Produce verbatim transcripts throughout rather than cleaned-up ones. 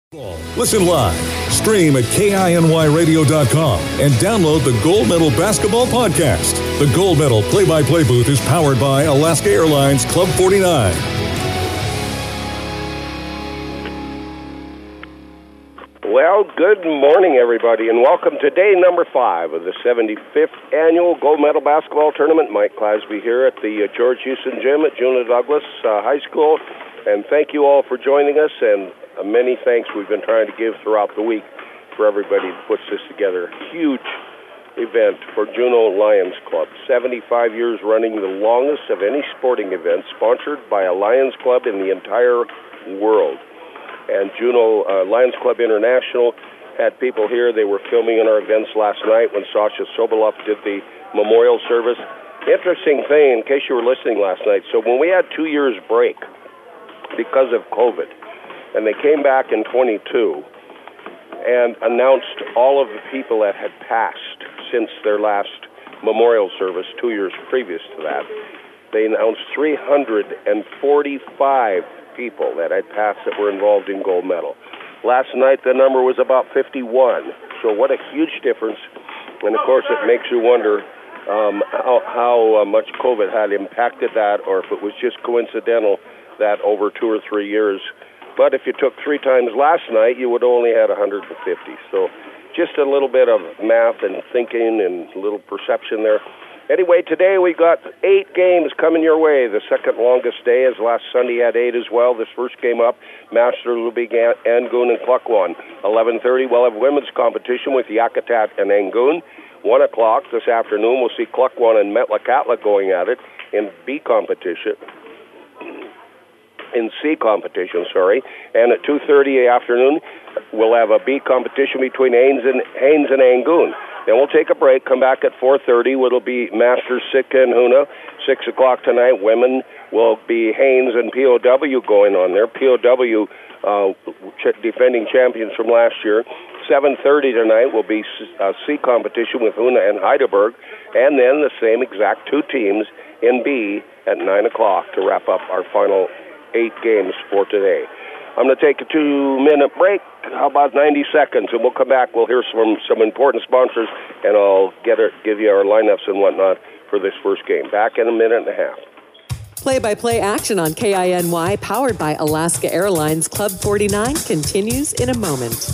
Listen live, stream at K I N Y radio dot com, and download the Gold Medal Basketball Podcast. The Gold Medal play-by-play booth is powered by Alaska Airlines Club forty-nine. Well, good morning, everybody, and welcome to day number five of the seventy-fifth Annual Gold Medal Basketball Tournament. Mike Clasby here at the uh, George Houston Gym at Juneau Douglas uh, High School, and thank you all for joining us, and uh, many thanks we've been trying to give throughout the week for everybody that puts this together. Huge event for Juneau Lions Club, seventy-five years running, the longest of any sporting event, sponsored by a Lions Club in the entire world. And Juneau uh, Lions Club International had people here. They were filming in our events last night when Sasha Sobolov did the memorial service. Interesting thing, in case you were listening last night, so when we had two years break because of COVID, and they came back in twenty-two and announced all of the people that had passed since their last memorial service two years previous to that, they announced three hundred forty-five people that had passed that were involved in gold medal. Last night, the number was about fifty-one. So what a huge difference. And, of course, it makes you wonder um, how, how uh, much COVID had impacted that, or if it was just coincidental that over two or three years. But if you took three times last night, you would only had one hundred fifty. So just a little bit of math and thinking and a little perception there. Anyway, today we got eight games coming your way. The second longest day, as last Sunday had eight as well. This first game up, Masters will be Angoon and Klukwan. eleven thirty, we'll have women's competition with Yakutat and Angoon. one o'clock this afternoon, we'll see Klukwan and Metlakatla going at it in B competition. In C competition, sorry. And at two thirty afternoon, we'll have a B competition between Haines and, Haines and Angoon. Then we'll take a break, come back at four thirty. It'll be Masters Sitka and Huna. six o'clock tonight, women will be Haines and P O W going on there. P O W uh, ch- defending champions from last year. seven thirty tonight will be a C competition with Huna and Heidelberg. And then the same exact two teams in B at nine o'clock to wrap up our final eight games for today. I'm going to take a two-minute break. How about ninety seconds? And we'll come back. We'll hear from some important sponsors, and I'll get it, give you our lineups and whatnot for this first game. Back in a minute and a half. Play-by-play action on K I N Y, powered by Alaska Airlines Club forty-nine, continues in a moment.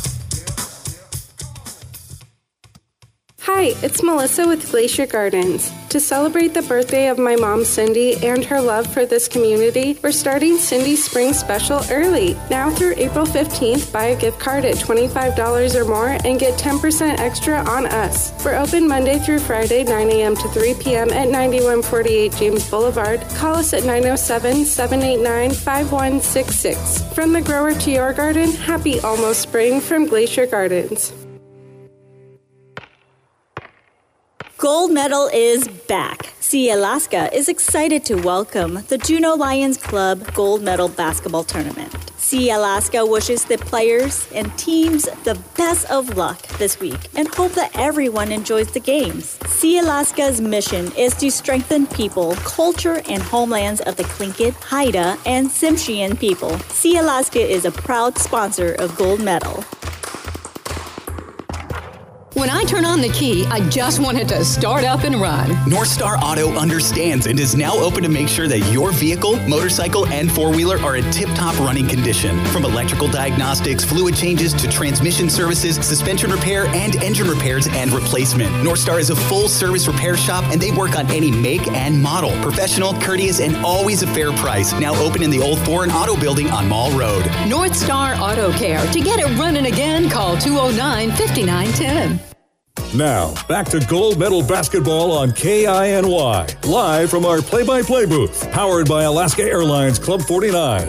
Hi, it's Melissa with Glacier Gardens. To celebrate the birthday of my mom, Cindy, and her love for this community, we're starting Cindy's Spring Special early. Now through April fifteenth, buy a gift card at twenty-five dollars or more and get ten percent extra on us. We're open Monday through Friday, nine a.m. to three p.m. at ninety-one forty-eight James Boulevard. Call us at nine oh seven, seven eight nine, five one six six. From the grower to your garden, happy almost spring from Glacier Gardens. Gold Medal is back. See, Alaska is excited to welcome the Juneau Lions Club Gold Medal Basketball Tournament. See, Alaska wishes the players and teams the best of luck this week and hope that everyone enjoys the games. See, Alaska's mission is to strengthen people, culture, and homelands of the Tlingit, Haida, and Tsimshian people. See, Alaska is a proud sponsor of Gold Medal. When I turn on the key, I just want it to start up and run. North Star Auto understands and is now open to make sure that your vehicle, motorcycle, and four-wheeler are in tip-top running condition. From electrical diagnostics, fluid changes, to transmission services, suspension repair, and engine repairs and replacement. North Star is a full-service repair shop, and they work on any make and model. Professional, courteous, and always a fair price. Now open in the old Foreign Auto Building on Mall Road. North Star Auto Care. To get it running again, call two oh nine, five nine one oh. Now, back to Gold Medal Basketball on K I N Y, live from our play-by-play booth, powered by Alaska Airlines Club forty-nine.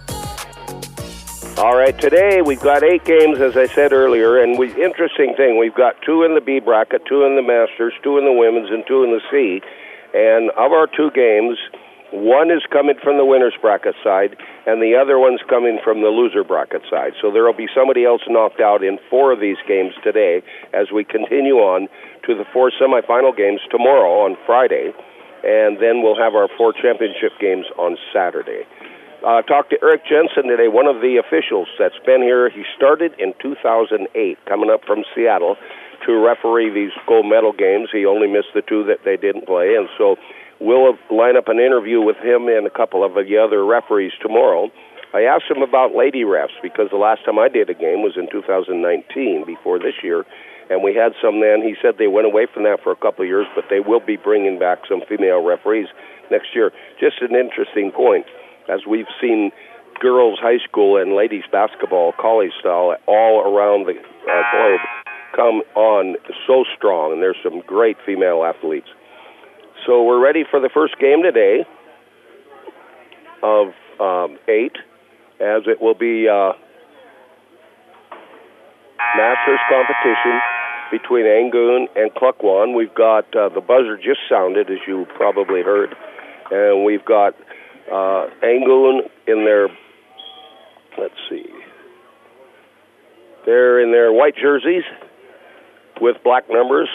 All right, today we've got eight games, as I said earlier, and we interesting thing, we've got two in the B bracket, two in the Masters, two in the Women's, and two in the C. And of our two games, one is coming from the winner's bracket side, and the other one's coming from the loser bracket side. So there will be somebody else knocked out in four of these games today as we continue on to the four semifinal games tomorrow on Friday, and then we'll have our four championship games on Saturday. Uh, talked to Eric Jensen today, one of the officials that's been here. He started in two thousand eight, coming up from Seattle to referee these gold medal games. He only missed the two that they didn't play, and so we'll line up an interview with him and a couple of the other referees tomorrow. I asked him about lady refs because the last time I did a game was in two thousand nineteen, before this year, and we had some then. He said they went away from that for a couple of years, but they will be bringing back some female referees next year. Just an interesting point, as we've seen girls' high school and ladies' basketball, college style, all around the uh, globe come on so strong, and there's some great female athletes. So we're ready for the first game today of um, eight, as it will be uh, Masters competition between Angoon and Klukwan. We've got uh, the buzzer just sounded, as you probably heard, and we've got uh, Angoon in their, let's see, they're in their white jerseys with black numbers.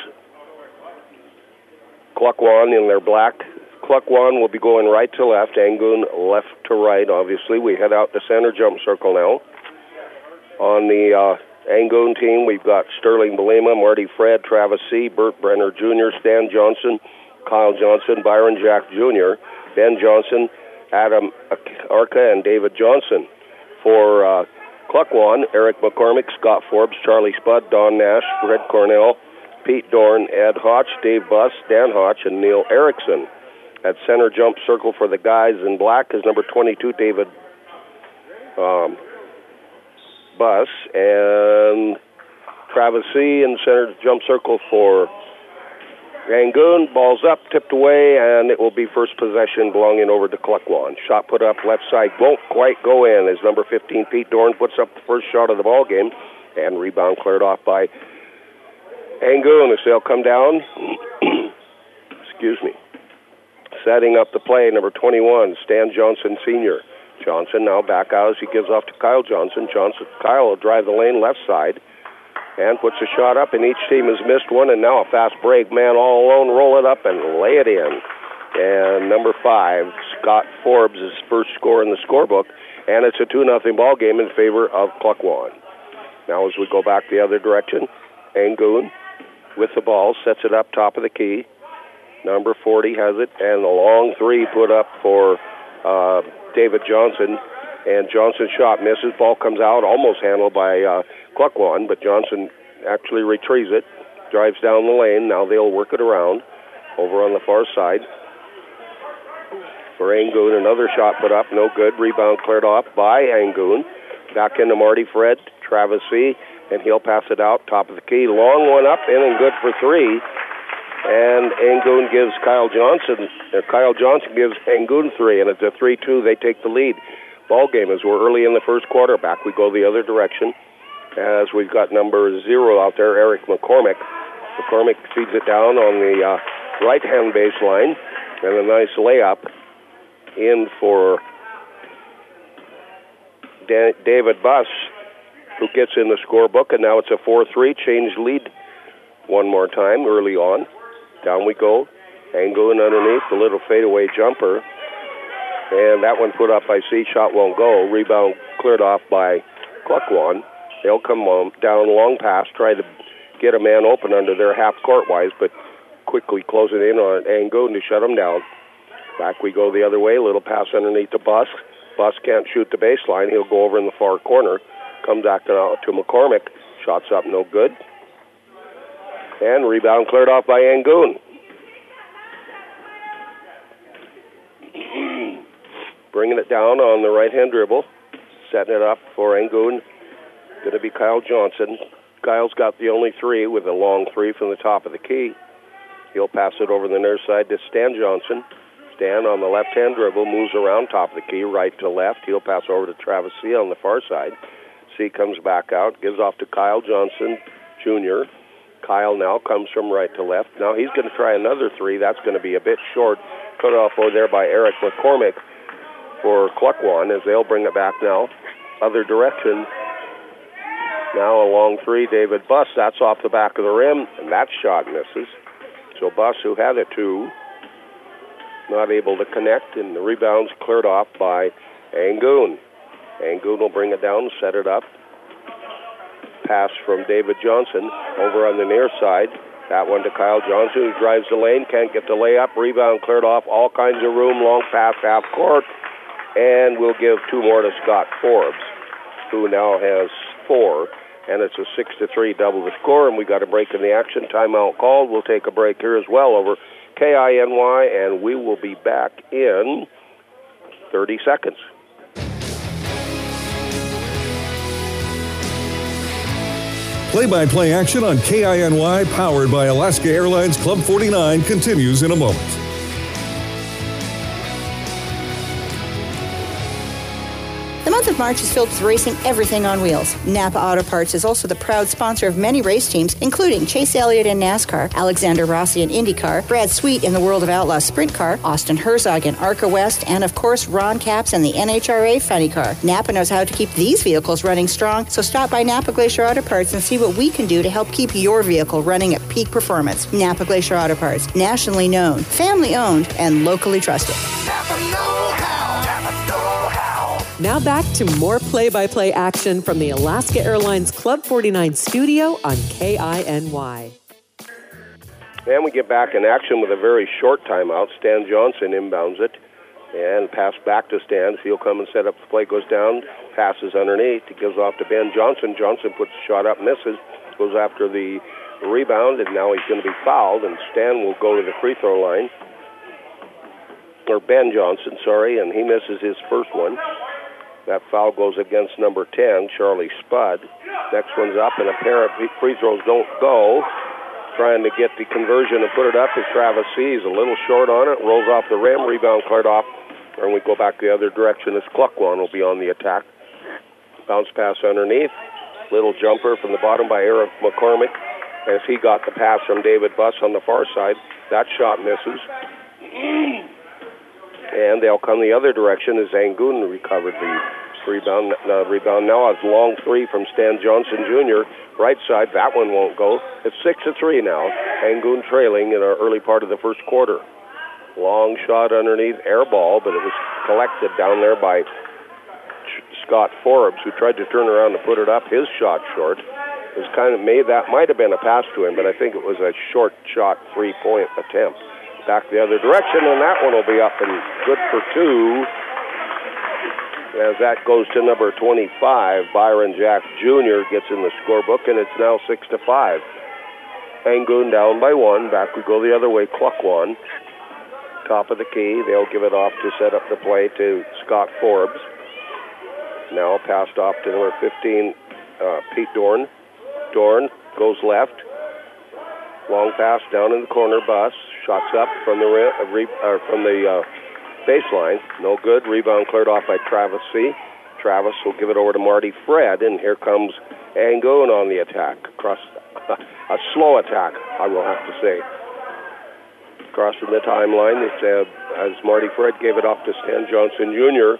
Klukwan in their black. Klukwan will be going right to left, Angoon left to right, obviously. We head out the center jump circle now. On the uh, Angoon team, we've got Sterling Belema, Marty Fred, Travis C., Burt Brenner Junior, Stan Johnson, Kyle Johnson, Byron Jack Junior, Ben Johnson, Adam Arca, and David Johnson. For uh, Klukwan, Eric McCormick, Scott Forbes, Charlie Spud, Don Nash, Fred Cornell, Pete Dorn, Ed Hotch, Dave Buss, Dan Hotch, and Neil Erickson. At center jump circle for the guys in black is number twenty-two, David um, Buss, and Travis C. in center jump circle for Angoon. Ball's up, tipped away, and it will be first possession belonging over to Klukwan. Shot put up left side, won't quite go in as number fifteen, Pete Dorn, puts up the first shot of the ball game, and rebound cleared off by Angoon as they'll come down. Excuse me. Setting up the play, number twenty-one, Stan Johnson Senior Johnson now back out as he gives off to Kyle Johnson. Johnson, Kyle will drive the lane left side and puts a shot up, and each team has missed one, and now a fast break. Man all alone, roll it up and lay it in. And number five, Scott Forbes, his first score in the scorebook, and it's a two nothing ball game in favor of Klukwan. Now as we go back the other direction, Angoon with the ball, sets it up top of the key. Number forty has it, and a long three put up for uh, David Johnson. And Johnson's shot misses. Ball comes out, almost handled by uh, Klukwan, but Johnson actually retrieves it, drives down the lane. Now they'll work it around over on the far side. For Angoon, another shot put up, no good. Rebound cleared off by Angoon. Back into Marty Fred, Travis C., and he'll pass it out, top of the key. Long one up, in and good for three. And Angoon gives Kyle Johnson, or Kyle Johnson gives Angoon three, and it's a three two. They take the lead. Ball game as we're early in the first quarter. Back we go the other direction as we've got number zero out there, Eric McCormick. McCormick feeds it down on the uh, right-hand baseline, and a nice layup in for Da- David Buss, who gets in the scorebook, and now it's a four three. Change lead one more time early on. Down we go. Angoon underneath, the little fadeaway jumper. And that one put up by C. Shot won't go. Rebound cleared off by Klukwan. They'll come on, down long pass, try to get a man open under their half court-wise, but quickly close it in on Angoon to shut them down. Back we go the other way. Little pass underneath the Buss. Buss can't shoot the baseline. He'll go over in the far corner. Comes back to, to McCormick. Shots up, no good. And rebound cleared off by Angoon. Bringing it down on the right-hand dribble. Setting it up for Angoon. Going to be Kyle Johnson. Kyle's got the only three with a long three from the top of the key. He'll pass it over the near side to Stan Johnson. Stan on the left-hand dribble moves around top of the key, right to left. He'll pass over to Travis C. on the far side. C comes back out, gives off to Kyle Johnson Junior Kyle now comes from right to left. Now he's going to try another three. That's going to be a bit short. Cut off over there by Eric McCormick for Klukwan as they'll bring it back now. Other direction. Now a long three, David Buss. That's off the back of the rim, and that shot misses. So Buss, who had a two, not able to connect, and the rebound's cleared off by Angoon. Angoon will bring it down, set it up. Pass from David Johnson over on the near side. That one to Kyle Johnson, who drives the lane, can't get the layup. Rebound cleared off, all kinds of room, long pass, half court. And we'll give two more to Scott Forbes, who now has four. And it's a six to three double the score, and we got a break in the action. Timeout called. We'll take a break here as well over K I N Y, and we will be back in thirty seconds. Play-by-play action on K I N Y, powered by Alaska Airlines Club forty-nine, continues in a moment. The month of March is filled with racing everything on wheels. Napa Auto Parts is also the proud sponsor of many race teams, including Chase Elliott in NASCAR, Alexander Rossi in IndyCar, Brad Sweet in the World of Outlaws Sprint Car, Austin Herzog in ARCA West, and of course Ron Capps in the N H R A Funny Car. Napa knows how to keep these vehicles running strong, so stop by Napa Glacier Auto Parts and see what we can do to help keep your vehicle running at peak performance. Napa Glacier Auto Parts, nationally known, family owned, and locally trusted. Napa know-how. Napa know-how. Now back to more play-by-play action from the Alaska Airlines Club forty-nine studio on K I N Y. And we get back in action with a very short timeout. Stan Johnson inbounds it and pass back to Stan. He'll come and set up. The play goes down, passes underneath. He gives off to Ben Johnson. Johnson puts the shot up, misses, goes after the rebound, and now he's going to be fouled, and Stan will go to the free throw line. Or Ben Johnson, sorry, and he misses his first one. That foul goes against number ten, Charlie Spud. Next one's up, and a pair of free throws don't go. Trying to get the conversion and put it up is Travis C. He's a little short on it, rolls off the rim, rebound cleared off, and we go back the other direction as Cluckwan will be on the attack. Bounce pass underneath. Little jumper from the bottom by Eric McCormick as he got the pass from David Buss on the far side. That shot misses. And they'll come the other direction as Angoon recovered the rebound. Uh, rebound now. A long three from Stan Johnson Junior Right side. That one won't go. It's six to three now. Angoon trailing in our early part of the first quarter. Long shot underneath, air ball, but it was collected down there by Scott Forbes, who tried to turn around and put it up. His shot short. It was kind of made. That might have been a pass to him, but I think it was a short shot three-point attempt. Back the other direction, and that one will be up and good for two. As that goes to number twenty-five, Byron Jack Junior gets in the scorebook, and it's now six to five. Angoon down by one. Back we go the other way. Cluckwan, top of the key. They'll give it off to set up the play to Scott Forbes. Now passed off to number fifteen, uh, Pete Dorn. Dorn goes left. Long pass down in the corner. Buss shots up from the uh, re, uh, from the uh, baseline. No good. Rebound cleared off by Travis C. Travis will give it over to Marty Fred, and here comes Angoon on the attack. Across a slow attack, I will have to say. Crossing the timeline, it's, uh, as Marty Fred gave it off to Stan Johnson Junior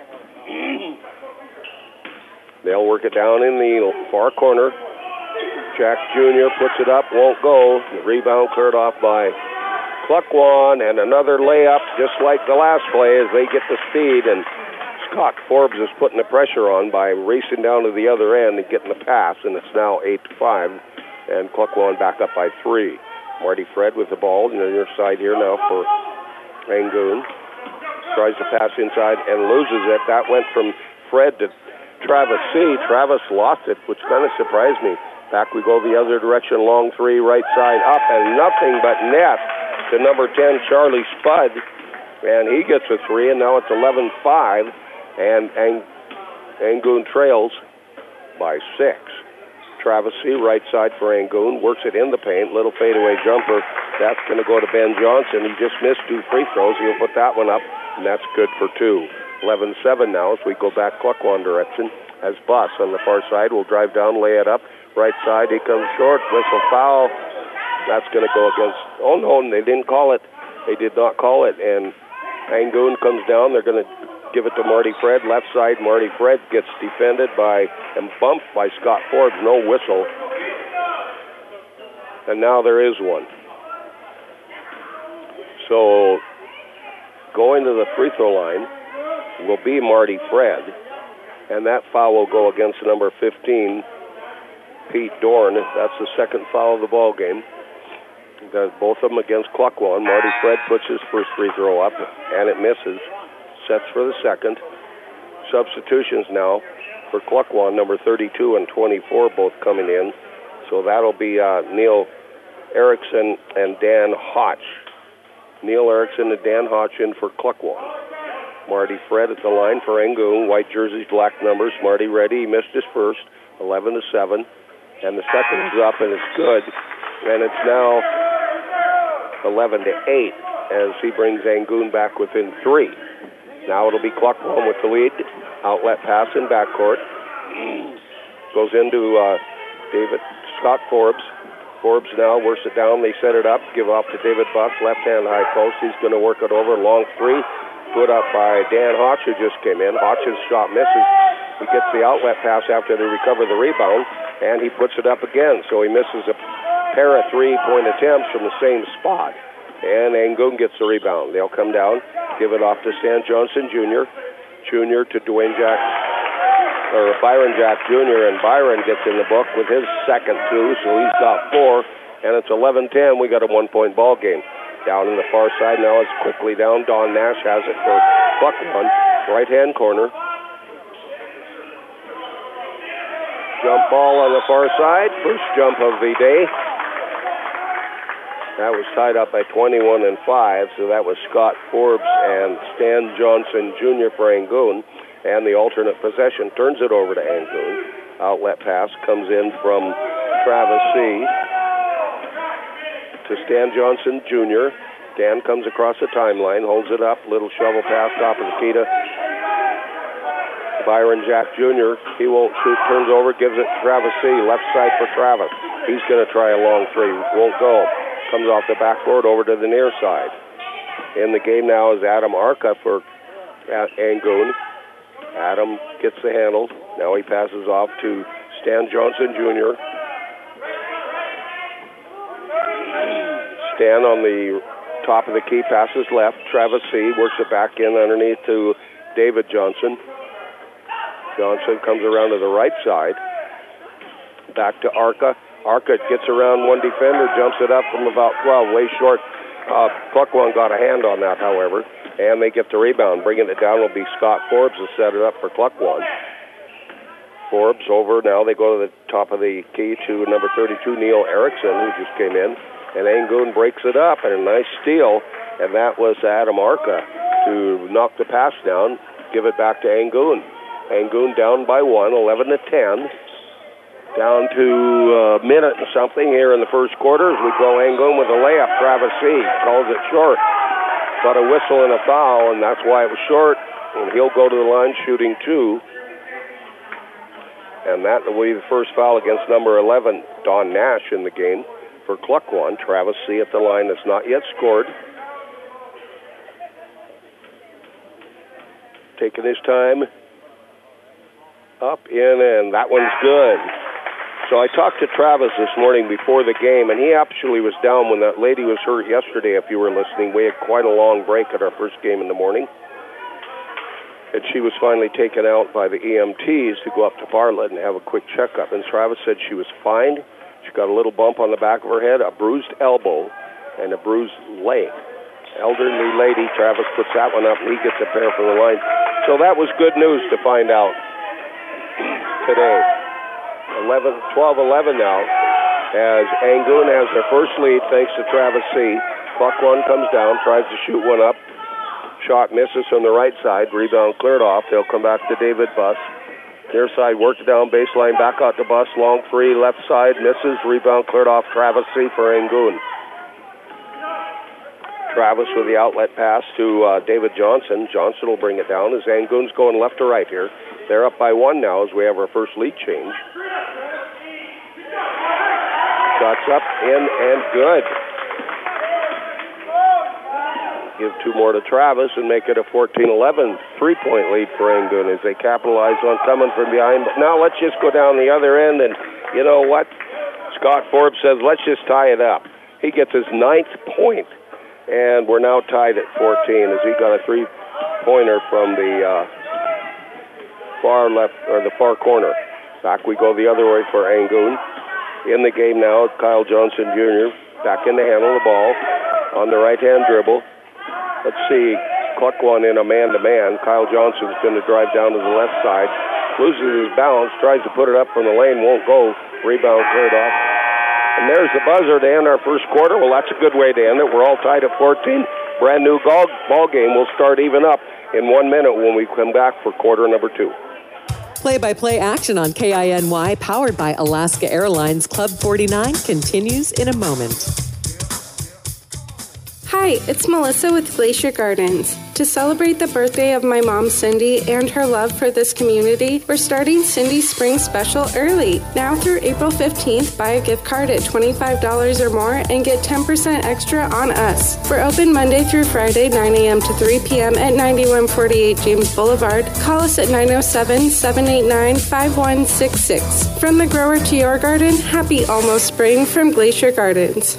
They'll work it down in the far corner. Jack Junior puts it up, won't go. The rebound cleared off by Cluckwan, and another layup, just like the last play, as they get the speed, and Scott Forbes is putting the pressure on by racing down to the other end and getting the pass, and it's now eight to five, and Cluckwan back up by three. Marty Fred with the ball on the near side here now for Angoon. Tries to pass inside and loses it. That went from Fred to Travis C. Travis lost it, which kind of surprised me. Back we go the other direction, long three, right side up, and nothing but net to number ten, Charlie Spud. And he gets a three, and now it's eleven five, and Ang- Angoon trails by six. Travis C., right side for Angoon, works it in the paint, little fadeaway jumper. That's going to go to Ben Johnson. He just missed two free throws. He'll put that one up, and that's good for two. eleven seven now as we go back Cluckwan direction. As Buss on the far side will drive down, lay it up. Right side, he comes short, whistle foul. That's going to go against, oh no, they didn't call it. They did not call it, and Angoon comes down. They're going to give it to Marty Fred. Left side, Marty Fred gets defended by, and bumped by Scott Forbes. No whistle. And now there is one. So, going to the free throw line will be Marty Fred. And that foul will go against number fifteen, Pete Dorn. That's the second foul of the ball game. Does both of them against Cluckwan. Marty Fred puts his first free throw up, and it misses. Sets for the second. Substitutions now for Cluckwan, number thirty-two and twenty-four, both coming in. So that'll be uh, Neil Erickson and Dan Hotch. Neil Erickson and Dan Hotch in for Cluckwan. Marty Fred at the line for Angoon. White jerseys, black numbers. Marty ready. He missed his first, eleven to seven. And the second is up, and it's good. And it's now eleven to eight as he brings Angoon back within three. Now it'll be Cluckwan with the lead. Outlet pass in backcourt. Goes into uh, David Scott Forbes. Forbes now works it down. They set it up. Give off to David Buck. Left-hand high post. He's going to work it over. Long three. Put up by Dan Hotch, who just came in. Hotch's shot misses. He gets the outlet pass after they recover the rebound, and he puts it up again. So he misses a pair of three-point attempts from the same spot. And Angoon gets the rebound. They'll come down, give it off to Stan Johnson Junior Junior to Dwayne Jack, or Byron Jack Junior, and Byron gets in the book with his second two, so he's got four, and it's eleven ten. We got a one-point ball game. Down in the far side now, it's quickly down. Don Nash has it for Cluckwan, right-hand corner. Jump ball on the far side, first jump of the day. That was tied up by twenty-one and five, so that was Scott Forbes and Stan Johnson Junior for Angoon. And the alternate possession turns it over to Angoon. Outlet pass comes in from Travis C. to Stan Johnson Junior Dan comes across the timeline, holds it up, little shovel pass, top of the key to Byron Jack Junior He won't shoot, turns over, gives it to Travis C. Left side for Travis. He's going to try a long three, won't go. Comes off the backboard over to the near side. In the game now is Adam Arca for Angoon. Adam gets the handle. Now he passes off to Stan Johnson Junior Stan on the top of the key, passes left. Travis C. works it back in underneath to David Johnson. Johnson comes around to the right side. Back to Arca. Arca gets around one defender, jumps it up from about twelve, way short. Uh, Cluckwan got a hand on that, however, and they get the rebound. Bringing it down will be Scott Forbes to set it up for Cluckwan. Forbes over now. They go to the top of the key to number thirty-two, Neil Erickson, who just came in. And Angoon breaks it up, and a nice steal, and that was Adam Arca to knock the pass down, give it back to Angoon. Angoon down by one, eleven to ten. Down to a minute and something here in the first quarter as we go Angoon with a layup. Travis C. calls it short. But a whistle and a foul, and that's why it was short. And he'll go to the line shooting two. And that will be the first foul against number eleven, Don Nash, in the game. For Cluckwan, Travis C. at the line that's not yet scored. Taking his time. Up, in, and that one's good. So I talked to Travis this morning before the game, and he actually was down when that lady was hurt yesterday, if you were listening. We had quite a long break at our first game in the morning. And she was finally taken out by the E M Ts to go up to Bartlett and have a quick checkup. And Travis said she was fine. She got a little bump on the back of her head, a bruised elbow, and a bruised leg. Elderly lady, Travis puts that one up, and he gets a pair from the line. So that was good news to find out today. eleven, twelve eleven now, as Angoon has their first lead thanks to Travis C. Cluckwan comes down, tries to shoot one up. Shot misses from the right side. Rebound cleared off. They'll come back to David Buss. Near side worked down baseline, back out to Buss. Long three, left side, misses. Rebound cleared off Travis C. for Angoon. Travis with the outlet pass to uh, David Johnson. Johnson will bring it down as Angoon's going left to right here. They're up by one now as we have our first lead change. Shots up, in, and good. Give two more to Travis and make it a fourteen eleven three-point lead for Angoon as they capitalize on coming from behind. But now let's just go down the other end, and you know what? Scott Forbes says, let's just tie it up. He gets his ninth point, and we're now tied at fourteen as he got a three three-pointer from the uh, far left, or the far corner. Back we go the other way for Angoon. In the game now, Kyle Johnson Junior back in to handle the ball on the right-hand dribble. Let's see, Cluck one in a man-to-man. Kyle Johnson's going to drive down to the left side. Loses his balance, tries to put it up from the lane, won't go. Rebound cleared off. And there's the buzzer to end our first quarter. Well, that's a good way to end it. We're all tied at fourteen. Brand new ball, ball game. We'll start even up in one minute when we come back for quarter number two. Play-by-play action on K I N Y, powered by Alaska Airlines Club forty-nine, continues in a moment. Hi, it's Melissa with Glacier Gardens. To celebrate the birthday of my mom, Cindy, and her love for this community, we're starting Cindy's Spring Special early. Now through April fifteenth, buy a gift card at twenty-five dollars or more and get ten percent extra on us. We're open Monday through Friday, nine a.m. to three p.m. at ninety-one forty-eight James Boulevard. Call us at nine oh seven, seven eight nine, five one six six. From the grower to your garden, happy almost spring from Glacier Gardens.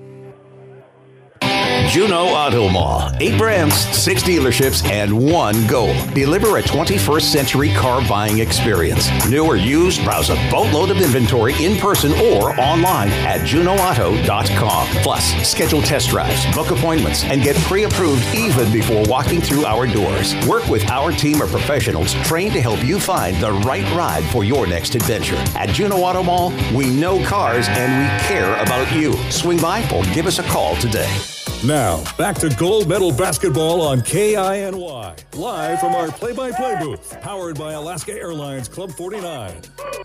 Juno Auto Mall. Eight brands, six dealerships, and one goal. Deliver a twenty-first century car buying experience. New or used, browse a boatload of inventory in person or online at juno auto dot com. Plus, schedule test drives, book appointments, and get pre-approved even before walking through our doors. Work with our team of professionals trained to help you find the right ride for your next adventure. At Juno Auto Mall, we know cars and we care about you. Swing by or give us a call today. Now, back to gold medal basketball on K I N Y. Live from our play-by-play booth, powered by Alaska Airlines Club forty-nine.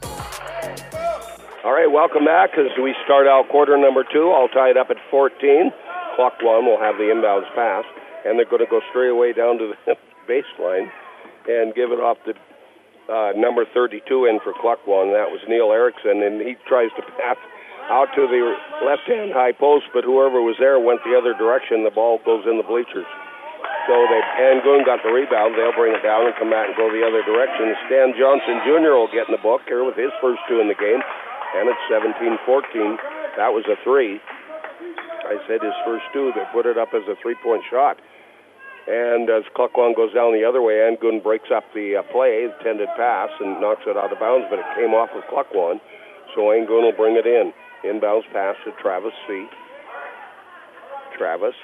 All right, welcome back as we start out quarter number two, all tied up at fourteen. Clock one will have the inbounds pass, and they're going to go straight away down to the baseline and give it off to uh, number thirty-two in for Clock one. That was Neil Erickson, and he tries to pass out to the left-hand high post, but whoever was there went the other direction. The ball goes in the bleachers. So they Angoon got the rebound. They'll bring it down and come back and go the other direction. Stan Johnson Junior will get in the book here with his first two in the game, and it's seventeen fourteen. That was a three. I said his first two. They put it up as a three-point shot. And as Cluckwan goes down the other way, Angoon breaks up the uh, play, intended pass, and knocks it out of bounds, but it came off of Cluckwan. So Angoon will bring it in. Inbounds pass to Travis C. Travis.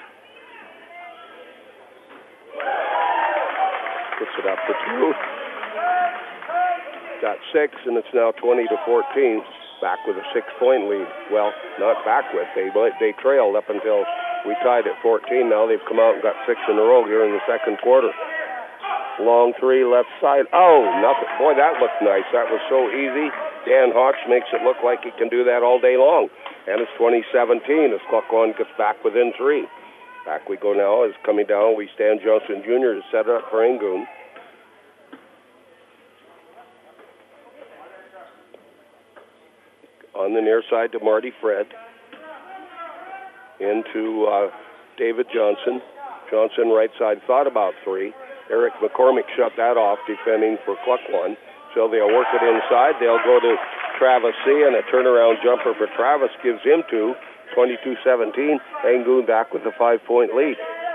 Puts it up for two. Got six, and it's now twenty to fourteen. Back with a six-point lead. Well, not back with. They they trailed up until we tied at fourteen. Now they've come out and got six in a row here in the second quarter. Long three, left side. Oh, nothing. Boy, that looked nice. That was so easy. Dan Hawks makes it look like he can do that all day long. And it's twenty seventeen as Cluckwan gets back within three. Back we go now as coming down. We Stan Johnson Junior to set it up for Angoon. On the near side to Marty Fred. Into uh, David Johnson. Johnson right side thought about three. Eric McCormick shut that off, defending for Cluckwan. So they'll work it inside. They'll go to Travis C. And a turnaround jumper for Travis gives him two. twenty-two seventeen. Angoon back with a five-point lead.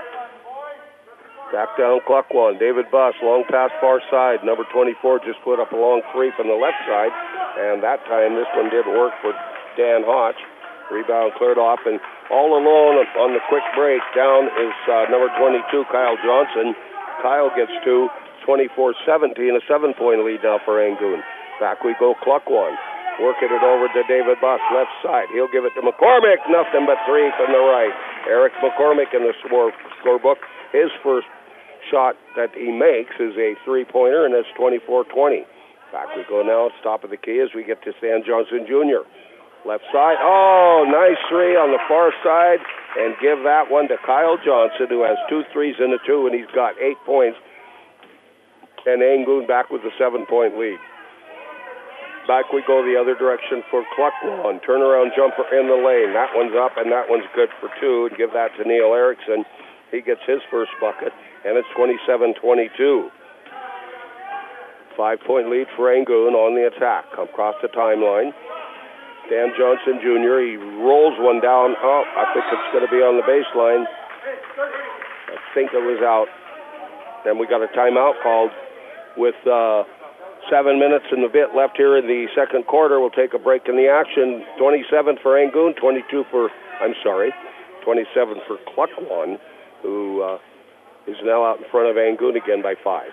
Back down Cluckwan. David Buss, long pass far side. Number twenty-four just put up a long three from the left side. And that time this one did work for Dan Hotch. Rebound cleared off. And all alone on the quick break down is uh, number twenty-two, Kyle Johnson. Kyle gets two. twenty-four seventeen, a seven-point lead now for Angoon. Back we go, Cluckwan. Working it over to David Buss, left side. He'll give it to McCormick. Nothing but three from the right. Eric McCormick in the score, scorebook. His first shot that he makes is a three-pointer, and it's twenty-four twenty. Back we go now. Top of the key as we get to Stan Johnson Junior Left side. Oh, nice three on the far side. And give that one to Kyle Johnson, who has two threes in the two, and he's got eight points. And Angoon back with a seven-point lead. Back we go the other direction for Cluckwan. Turnaround jumper in the lane. That one's up, and that one's good for two. And give that to Neil Erickson. He gets his first bucket, and it's twenty-seven twenty-two. Five-point lead for Angoon on the attack. Across the timeline. Dan Johnson Junior, he rolls one down. Oh, I think it's going to be on the baseline. I think it was out. And we got a timeout called with uh, seven minutes and a bit left here in the second quarter. We'll take a break in the action. twenty-seven for Angoon, twenty-two for, I'm sorry, twenty-seven for Klukwan, who uh, is now out in front of Angoon again by five.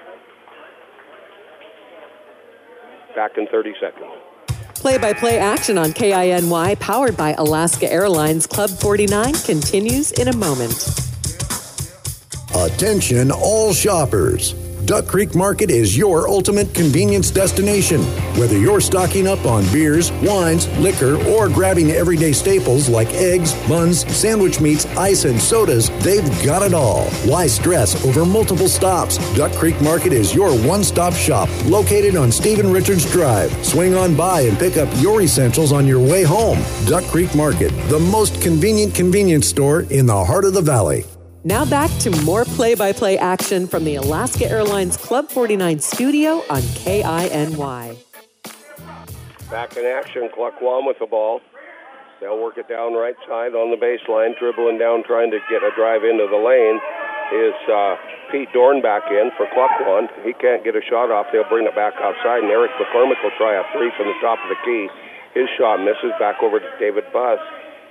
Back in thirty seconds. Play-by-play action on K I N Y, powered by Alaska Airlines Club forty-nine, continues in a moment. Attention all shoppers. Duck Creek Market is your ultimate convenience destination. Whether you're stocking up on beers, wines, liquor, or grabbing everyday staples like eggs, buns, sandwich meats, ice, and sodas, they've got it all. Why stress over multiple stops? Duck Creek Market is your one-stop shop located on Stephen Richards Drive. Swing on by and pick up your essentials on your way home. Duck Creek Market, the most convenient convenience store in the heart of the valley. Now back to more play-by-play action from the Alaska Airlines Club forty-nine studio on K I N Y. Back in action, Klukwan with the ball. They'll work it down right side on the baseline, dribbling down, trying to get a drive into the lane. Is uh, Pete Dorn back in for Klukwan. He can't get a shot off. They'll bring it back outside, and Eric McCormick will try a three from the top of the key. His shot misses. Back over to David Buss.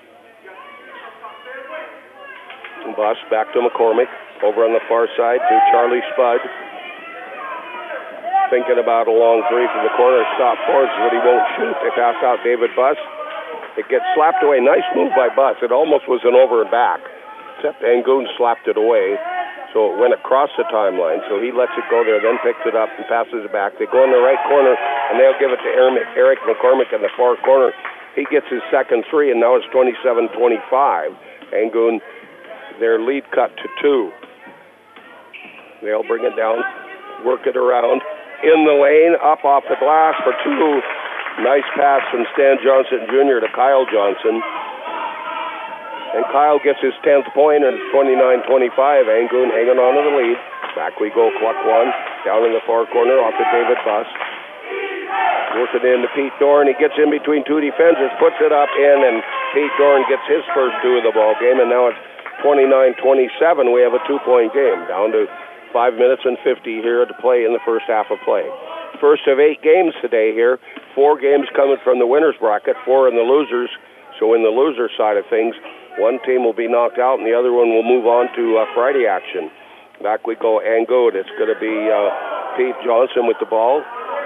Buss back to McCormick. Over on the far side to Charlie Spud. Thinking about a long three from the corner. Stop forwards, but he won't shoot. They pass out David Buss. It gets slapped away. Nice move by Buss. It almost was an over and back, except Angoon slapped it away. So it went across the timeline. So he lets it go there, then picks it up and passes it back. They go in the right corner, and they'll give it to Eric McCormick in the far corner. He gets his second three, and now it's twenty-seven twenty-five. Angoon, their lead cut to two. They'll bring it down, work it around. In the lane, up off the glass for two. Nice pass from Stan Johnson Junior to Kyle Johnson. And Kyle gets his tenth point, and it's twenty-nine twenty-five. Angoon hanging on to the lead. Back we go, Klukwan. Down in the far corner, off to David Buss. Working in to Pete Dorn. He gets in between two defenders, puts it up in, and Pete Dorn gets his first two of the ball game, and now it's twenty-nine twenty-seven. We have a two-point game. Down to five minutes and fifty here to play in the first half of play. First of eight games today here. Four games coming from the winner's bracket, four in the losers. So in the loser side of things, one team will be knocked out and the other one will move on to uh, Friday action. Back we go, Angoon. It's going to be uh, Pete Johnson with the ball.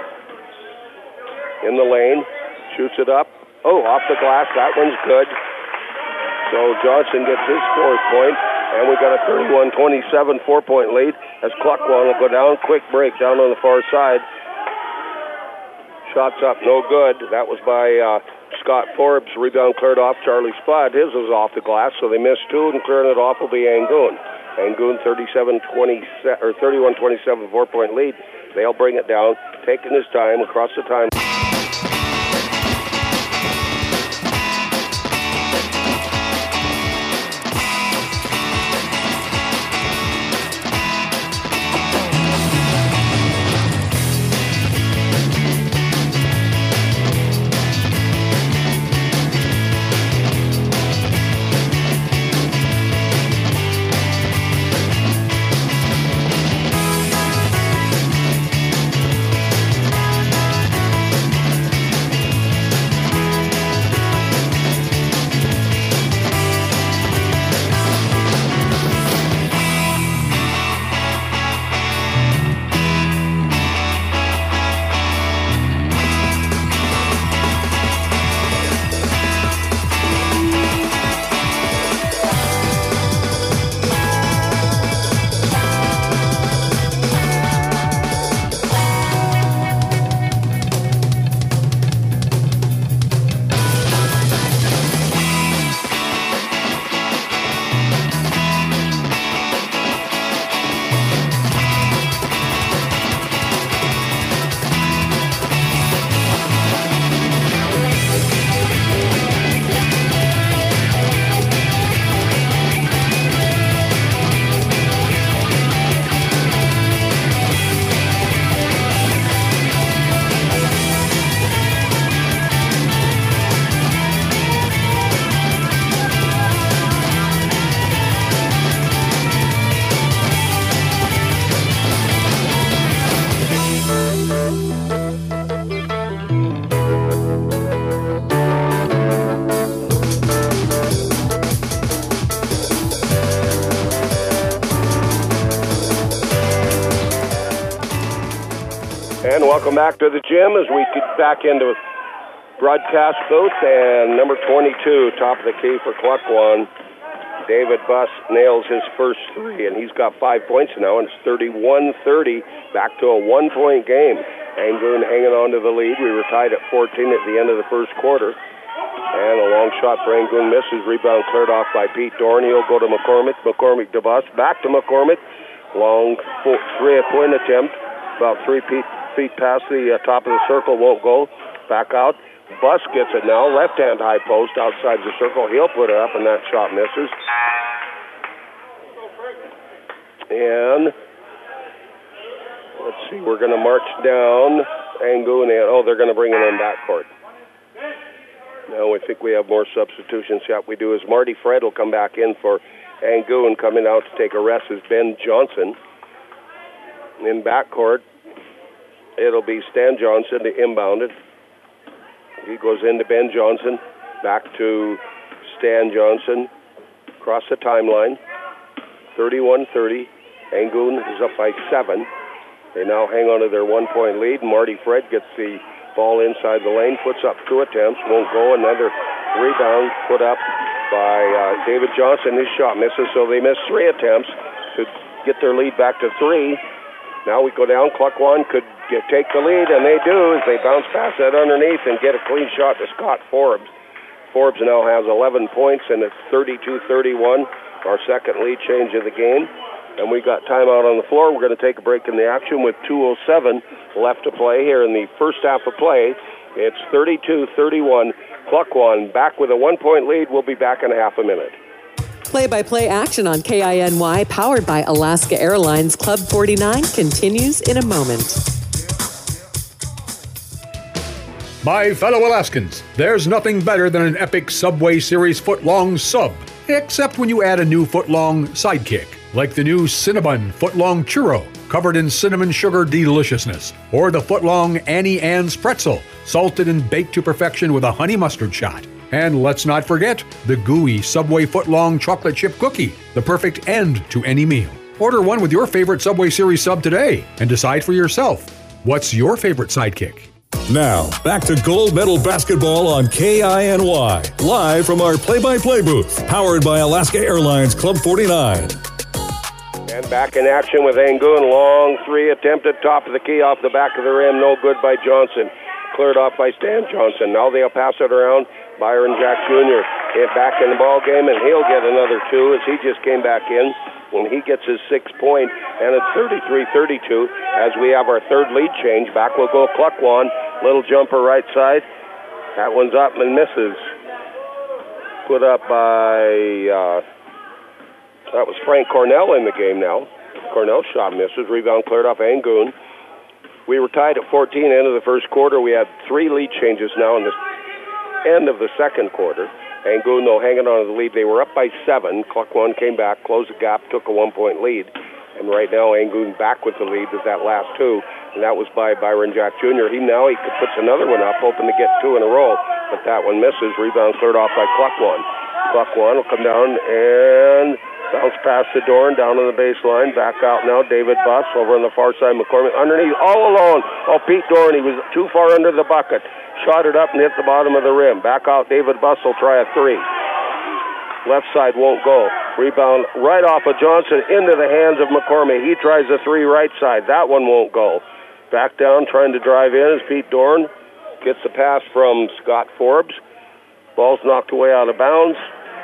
In the lane. Shoots it up. Oh, off the glass. That one's good. So Johnson gets his fourth point, and we got a thirty-one twenty-seven four-point lead as Klukwan will go down. Quick break down on the far side. Shots up, no good. That was by uh, Scott Forbes. Rebound cleared off Charlie Spud. His was off the glass, so they missed two, and clearing it off will be Angoon. Angoon thirty-seven twenty or thirty-one twenty-seven four-point lead. They'll bring it down, taking his time across the time. And welcome back to the gym as we get back into broadcast booth. And number twenty-two, top of the key for Klukwan, David Buss nails his first three, and he's got five points now, and it's thirty-one thirty, back to a one-point game. Angoon hanging on to the lead. We were tied at fourteen at the end of the first quarter. And a long shot for Angoon misses. Rebound cleared off by Pete Dorn. He'll go to McCormick. McCormick to Buss. Back to McCormick. Long three-point attempt. About three feet, feet past the uh, top of the circle. Won't go. Back out. Buss gets it now. Left-hand high post outside the circle. He'll put it up, and that shot misses. And let's see. We're going to march down Angoon. And, oh, they're going to bring it in backcourt. Now I think we have more substitutions. Yet we do is Marty Fred will come back in for Angoon. Coming out to take a rest is Ben Johnson. In backcourt, it'll be Stan Johnson to inbound it. He goes into Ben Johnson. Back to Stan Johnson. Across the timeline. thirty-one thirty. Angoon is up by seven. They now hang on to their one-point lead. Marty Fred gets the ball inside the lane, puts up two attempts, won't go. Another rebound put up by uh, David Johnson. His shot misses, so they miss three attempts to get their lead back to three. Now we go down. Klukwan could get, take the lead, and they do as they bounce past that underneath and get a clean shot to Scott Forbes. Forbes now has eleven points, and it's thirty-two thirty-one, our second lead change of the game. And we got timeout on the floor. We're going to take a break in the action with two oh seven left to play here in the first half of play. It's thirty-two thirty-one. Klukwan back with a one-point lead. We'll be back in a half a minute. Play-by-play action on K I N Y, powered by Alaska Airlines Club forty-nine, continues in a moment. My fellow Alaskans, there's nothing better than an epic Subway Series foot-long sub, except when you add a new foot-long sidekick, like the new Cinnabon Footlong Churro, covered in cinnamon sugar deliciousness, or the Footlong Annie Ann's Pretzel, salted and baked to perfection with a honey mustard shot. And let's not forget the gooey Subway Footlong Chocolate Chip Cookie, the perfect end to any meal. Order one with your favorite Subway Series sub today and decide for yourself. What's your favorite sidekick? Now, back to gold medal basketball on K I N Y, live from our play-by-play booth, powered by Alaska Airlines Club forty-nine. And back in action with Angoon. Long three attempted, top of the key, off the back of the rim. No good by Johnson. Cleared off by Stan Johnson. Now they'll pass it around. Byron Jack Junior Hit back in the ball game, and he'll get another two as he just came back in when he gets his sixth point. And it's thirty-three thirty-two as we have our third lead change. Back will go Klukwan. Little jumper right side. That one's up and misses. Put up by... Uh, That was Frank Cornell in the game now. Cornell's shot misses. Rebound cleared off Angoon. We were tied at fourteen end of the first quarter. We had three lead changes now in the end of the second quarter. Angoon, though, hanging on to the lead. They were up by seven. Klukwan came back, closed the gap, took a one-point lead. And right now, Angoon back with the lead with that last two. And that was by Byron Jack Junior He now he puts another one up, hoping to get two in a row. But that one misses. Rebound cleared off by Klukwan. Klukwan will come down and... bounce past the door and down on the baseline. Back out now, David Buss over on the far side. McCormick underneath, all alone. Oh, Pete Dorn, he was too far under the bucket. Shot it up and hit the bottom of the rim. Back out, David Buss will try a three. Left side won't go. Rebound right off of Johnson into the hands of McCormick. He tries a three right side. That one won't go. Back down, trying to drive in is Pete Dorn. Gets the pass from Scott Forbes. Ball's knocked away out of bounds.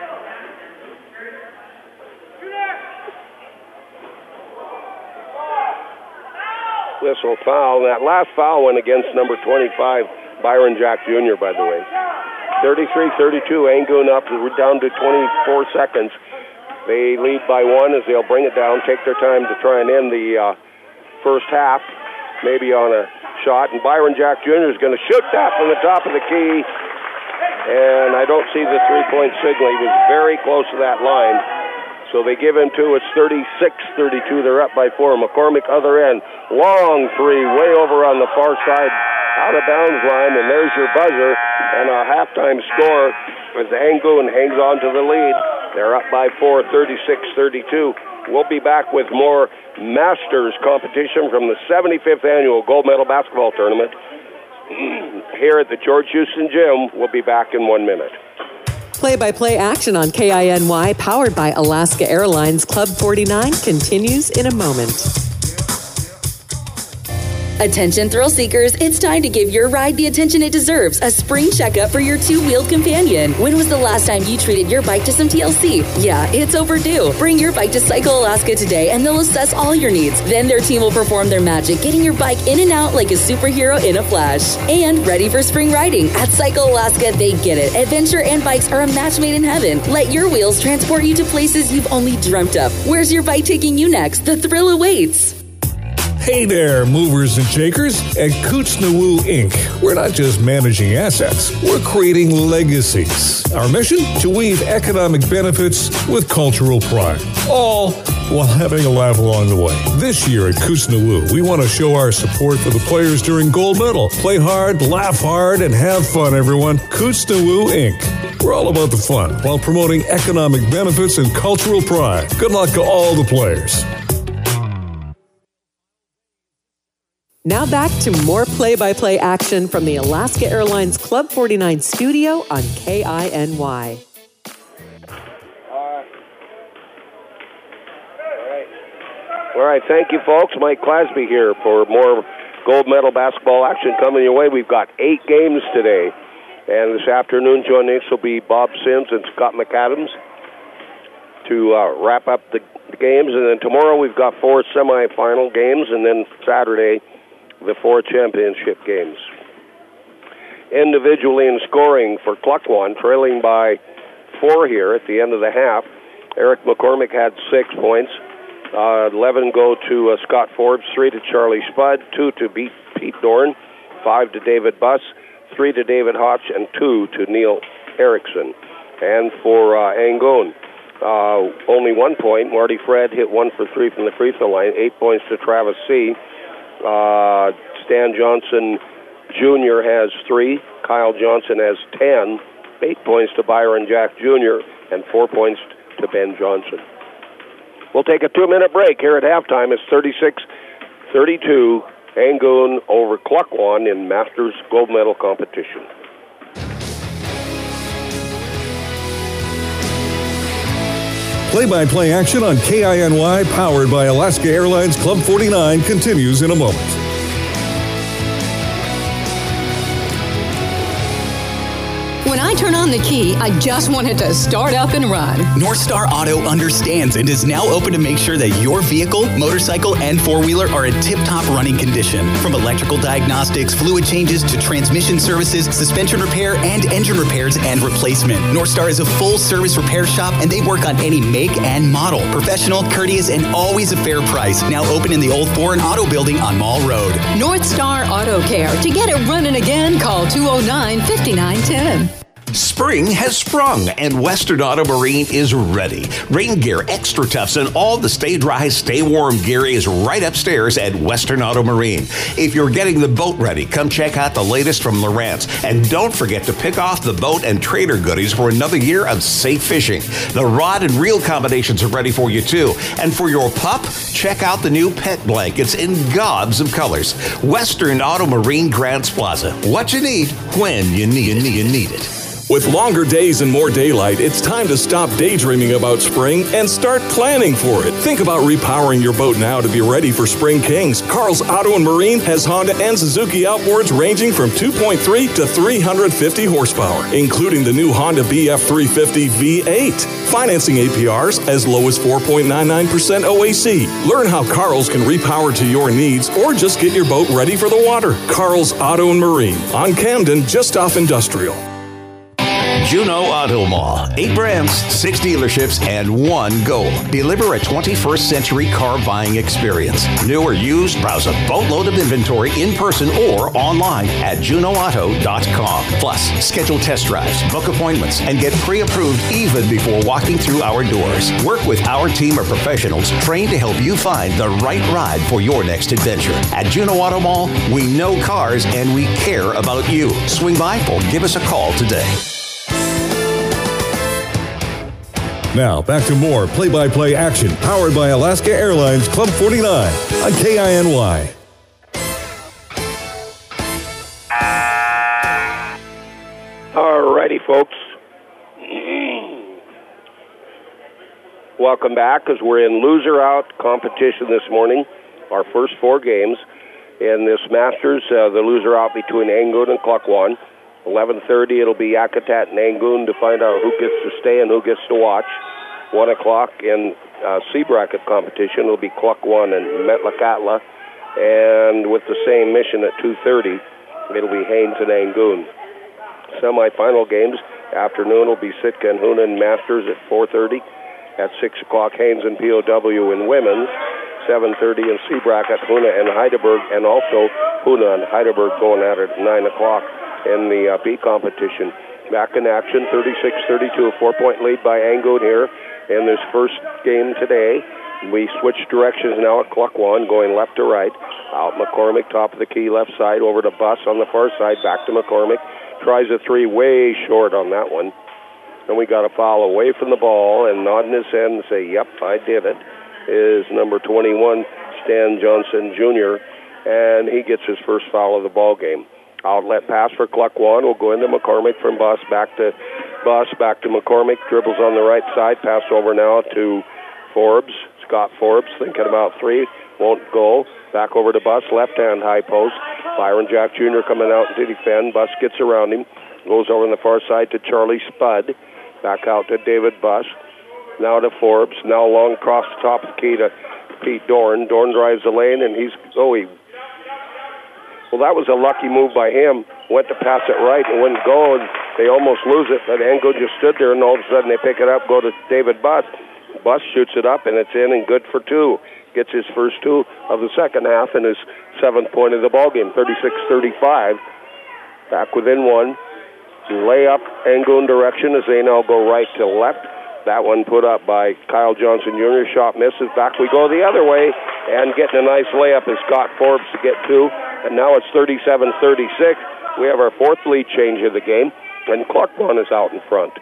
Whistle foul. That last foul went against number twenty-five, Byron Jack Junior, by the way. thirty-three thirty-two, Angoon up. We're down to twenty-four seconds. They lead by one as they'll bring it down, take their time to try and end the uh, first half, maybe on a shot. And Byron Jack Junior is going to shoot that from the top of the key. And I don't see the three-point signal. He was very close to that line. So they give him two. It's thirty-six thirty-two. They're up by four. McCormick, other end. Long three, way over on the far side, out of bounds line. And there's your buzzer. And our halftime score as Angoon hangs on to the lead. They're up by four, thirty-six thirty-two. We'll be back with more Masters competition from the seventy-fifth Annual Gold Medal Basketball Tournament here at the George Houston Gym. We'll be back in one minute. Play-by-play action on K I N Y, powered by Alaska Airlines Club forty-nine, continues in a moment. Attention thrill seekers, it's time to give your ride the attention it deserves. A spring checkup for your two-wheeled companion. When was the last time you treated your bike to some T L C? Yeah, it's overdue. Bring your bike to Cycle Alaska today and they'll assess all your needs. Then their team will perform their magic, getting your bike in and out like a superhero in a flash. And ready for spring riding. At Cycle Alaska, they get it. Adventure and bikes are a match made in heaven. Let your wheels transport you to places you've only dreamt of. Where's your bike taking you next? The thrill awaits. Hey there, movers and shakers. At Kootznoowoo Incorporated, we're not just managing assets, we're creating legacies. Our mission? To weave economic benefits with cultural pride, all while having a laugh along the way. This year at Kootznoowoo, we want to show our support for the players during Gold Medal. Play hard, laugh hard, and have fun, everyone. Kootznoowoo Incorporated. We're all about the fun while promoting economic benefits and cultural pride. Good luck to all the players. Now back to more play-by-play action from the Alaska Airlines Club forty-nine studio on K I N Y. All right, thank you, folks. Mike Clasby here for more gold medal basketball action coming your way. We've got eight games today. And this afternoon, joining us will be Bob Sims and Scott McAdams to uh, wrap up the, the games. And then tomorrow we've got four semifinal games, and then Saturday, the four championship games. Individually in scoring for Klukwan, trailing by four here at the end of the half, Eric McCormick had six points. Uh, eleven go to uh, Scott Forbes, three to Charlie Spud, two to Pete, Pete Dorn, five to David Buss, three to David Hotch, and two to Neil Erickson. And for uh, Angoon, uh, only one point. Marty Fred hit one for three from the free throw line, eight points to Travis C. Uh, Stan Johnson Junior has three. Kyle Johnson has ten. Eight points to Byron Jack Junior and four points to Ben Johnson. We'll take a two-minute break here at halftime. It's thirty-six thirty-two, Angoon over Klukwan in Masters Gold Medal competition. Play-by-play action on K I N Y, powered by Alaska Airlines Club forty-nine, continues in a moment. When I turn on the key, I just want it to start up and run. North Star Auto understands and is now open to make sure that your vehicle, motorcycle, and four-wheeler are in tip-top running condition. From electrical diagnostics, fluid changes, to transmission services, suspension repair, and engine repairs and replacement. North Star is a full-service repair shop, and they work on any make and model. Professional, courteous, and always a fair price. Now open in the old Foreign Auto Building on Mall Road. North Star Auto Care. To get it running again, call two oh nine, five nine one zero. Spring has sprung and Western Auto Marine is ready. Rain gear, extra toughs, and all the stay dry, stay warm gear is right upstairs at Western Auto Marine. If you're getting the boat ready, come check out the latest from Lowrance. And don't forget to pick off the boat and trader goodies for another year of safe fishing. The rod and reel combinations are ready for you too. And for your pup, check out the new pet blankets in gobs of colors. Western Auto Marine Grants Plaza. What you need, when you need it. You need it. With longer days and more daylight, it's time to stop daydreaming about spring and start planning for it. Think about repowering your boat now to be ready for Spring Kings. Carl's Auto and Marine has Honda and Suzuki outboards ranging from two point three to three hundred fifty horsepower, including the new Honda B F three fifty V eight. Financing A P Rs as low as four point nine nine percent O A C. Learn how Carl's can repower to your needs or just get your boat ready for the water. Carl's Auto and Marine on Camden, just off Industrial. Juneau Auto Mall. Eight brands, six dealerships, and one goal. Deliver a twenty-first century car buying experience. New or used, browse a boatload of inventory in person or online at juneau auto dot com. Plus, schedule test drives, book appointments, and get pre-approved even before walking through our doors. Work with our team of professionals trained to help you find the right ride for your next adventure. At Juneau Auto Mall, we know cars and we care about you. Swing by or give us a call today. Now, back to more play-by-play action powered by Alaska Airlines Club forty-nine on K I N Y. All righty, folks. Welcome back as we're in loser-out competition this morning. Our first four games in this Masters, uh, the loser-out between Angoon and Klukwan. eleven thirty, it'll be Yakutat and Angoon to find out who gets to stay and who gets to watch. one o'clock in uh, C-bracket competition, it'll be Klukwan and Metlakatla. And with the same mission at two thirty, it'll be Haines and Angoon. Semi-final games, afternoon will be Sitka and Hunan Masters at four thirty. At six o'clock, Haines and P O W in women's. seven thirty in C-bracket, Huna and Heidelberg, and also Huna and Heidelberg going at it at nine o'clock in the uh, B competition. Back in action, thirty-six thirty-two, a four-point lead by Angoon here in this first game today. We switch directions now at Klukwan, going left to right. Out McCormick, top of the key, left side, over to Buss on the far side, back to McCormick. Tries a three, way short on that one. And we got a foul away from the ball, and nodding his head and say, yep, I did it, is number twenty-one, Stan Johnson Junior, and he gets his first foul of the ball game. Outlet pass for Klukwan will go into McCormick from Buss, back to Buss, back to McCormick, dribbles on the right side, pass over now to Forbes, Scott Forbes, thinking about three, won't go, back over to Buss, left-hand high post, Byron Jack Junior coming out to defend, Buss gets around him, goes over on the far side to Charlie Spud, back out to David Buss, now to Forbes, now long across the top of the key to Pete Dorn. Dorn drives the lane, and he's, oh, he, well, that was a lucky move by him. Went to pass it right and wouldn't go, and they almost lose it, but Ango just stood there, and all of a sudden they pick it up, go to David Buss. Buss shoots it up, and it's in and good for two. Gets his first two of the second half and his seventh point of the ballgame, thirty-six thirty-five. Back within one. Layup Angoon direction as they now go right to left. That one put up by Kyle Johnson Junior Shot misses. Back we go the other way, and getting a nice layup is Scott Forbes to get two. And now it's thirty-seven thirty-six. We have our fourth lead change of the game, and Klukwan is out in front.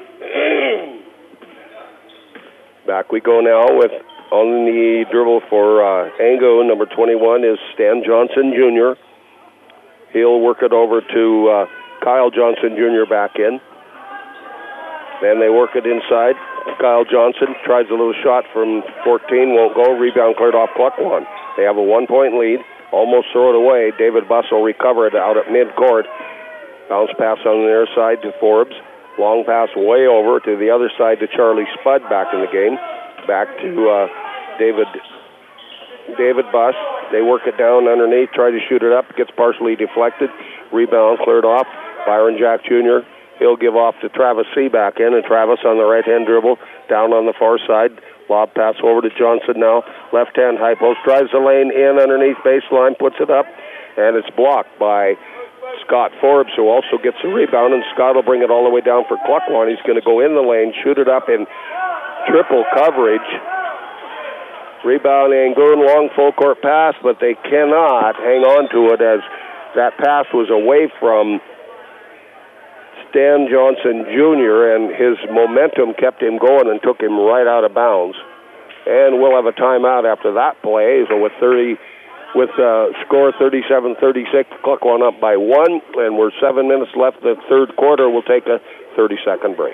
Back we go now with on the dribble for uh, Angoon. Number twenty-one is Stan Johnson Junior He'll work it over to Uh, Kyle Johnson Junior back in. Then they work it inside. Kyle Johnson tries a little shot from fourteen, won't go. Rebound cleared off Klukwan. They have a one-point lead. Almost throw it away. David Buss will recover it out at mid-court. Bounce pass on the near side to Forbes. Long pass way over to the other side to Charlie Spud back in the game. Back to uh, David David Buss. They work it down underneath, try to shoot it up. Gets partially deflected. Rebound cleared off. Byron Jack Junior He'll give off to Travis C. back in, and Travis on the right-hand dribble, down on the far side. Lob pass over to Johnson now. Left-hand high post, drives the lane in underneath baseline, puts it up, and it's blocked by Scott Forbes, who also gets the rebound, and Scott will bring it all the way down for Klukwan. He's going to go in the lane, shoot it up in triple coverage. Rebound Angoon, long full-court pass, but they cannot hang on to it as that pass was away from Stan Johnson Junior, and his momentum kept him going and took him right out of bounds. And we'll have a timeout after that play. So with thirty, with uh, score thirty-seven thirty-six, Klukwan up by one, and we're seven minutes left in the third quarter. We'll take a thirty-second break.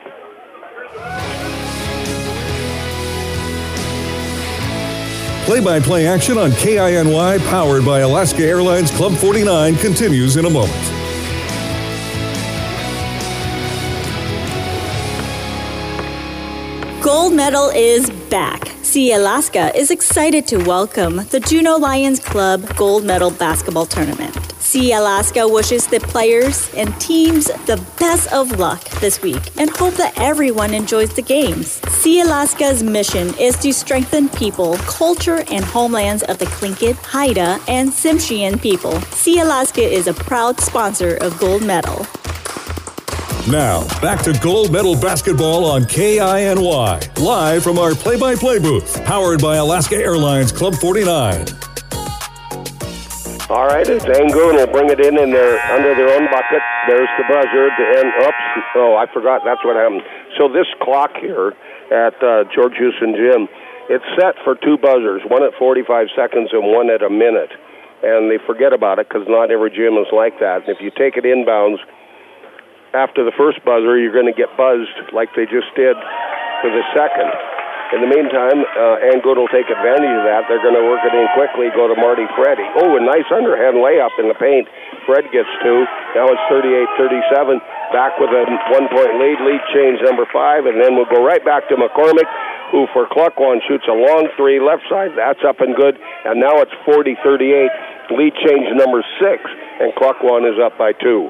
Play-by-play action on K I N Y, powered by Alaska Airlines Club forty-nine, continues in a moment. Gold Medal is back. See Alaska is excited to welcome the Juneau Lions Club Gold Medal Basketball Tournament. See Alaska wishes the players and teams the best of luck this week and hope that everyone enjoys the games. See Alaska's mission is to strengthen people, culture, and homelands of the Tlingit, Haida, and Tsimshian people. See Alaska is a proud sponsor of Gold Medal. Now, back to Gold Medal Basketball on K I N Y, live from our play-by-play booth, powered by Alaska Airlines Club forty-nine. All right, it's Angoon will bring it in, in their, under their own bucket. There's the buzzer at the end. Oops. Oh, I forgot. That's what happened. So this clock here at uh, George Houston Gym, it's set for two buzzers, one at forty-five seconds and one at a minute. And they forget about it because not every gym is like that. If you take it inbounds, after the first buzzer, you're going to get buzzed like they just did for the second. In the meantime, uh, Angoon will take advantage of that. They're going to work it in quickly, go to Marty Freddy. Oh, a nice underhand layup in the paint. Fred gets two. Now it's thirty-eight thirty-seven. Back with a one-point lead. Lead change number five, and then we'll go right back to McCormick, who for Cluckwan shoots a long three left side. That's up and good. And now it's forty thirty-eight. Lead change number six, and Cluckwan is up by two.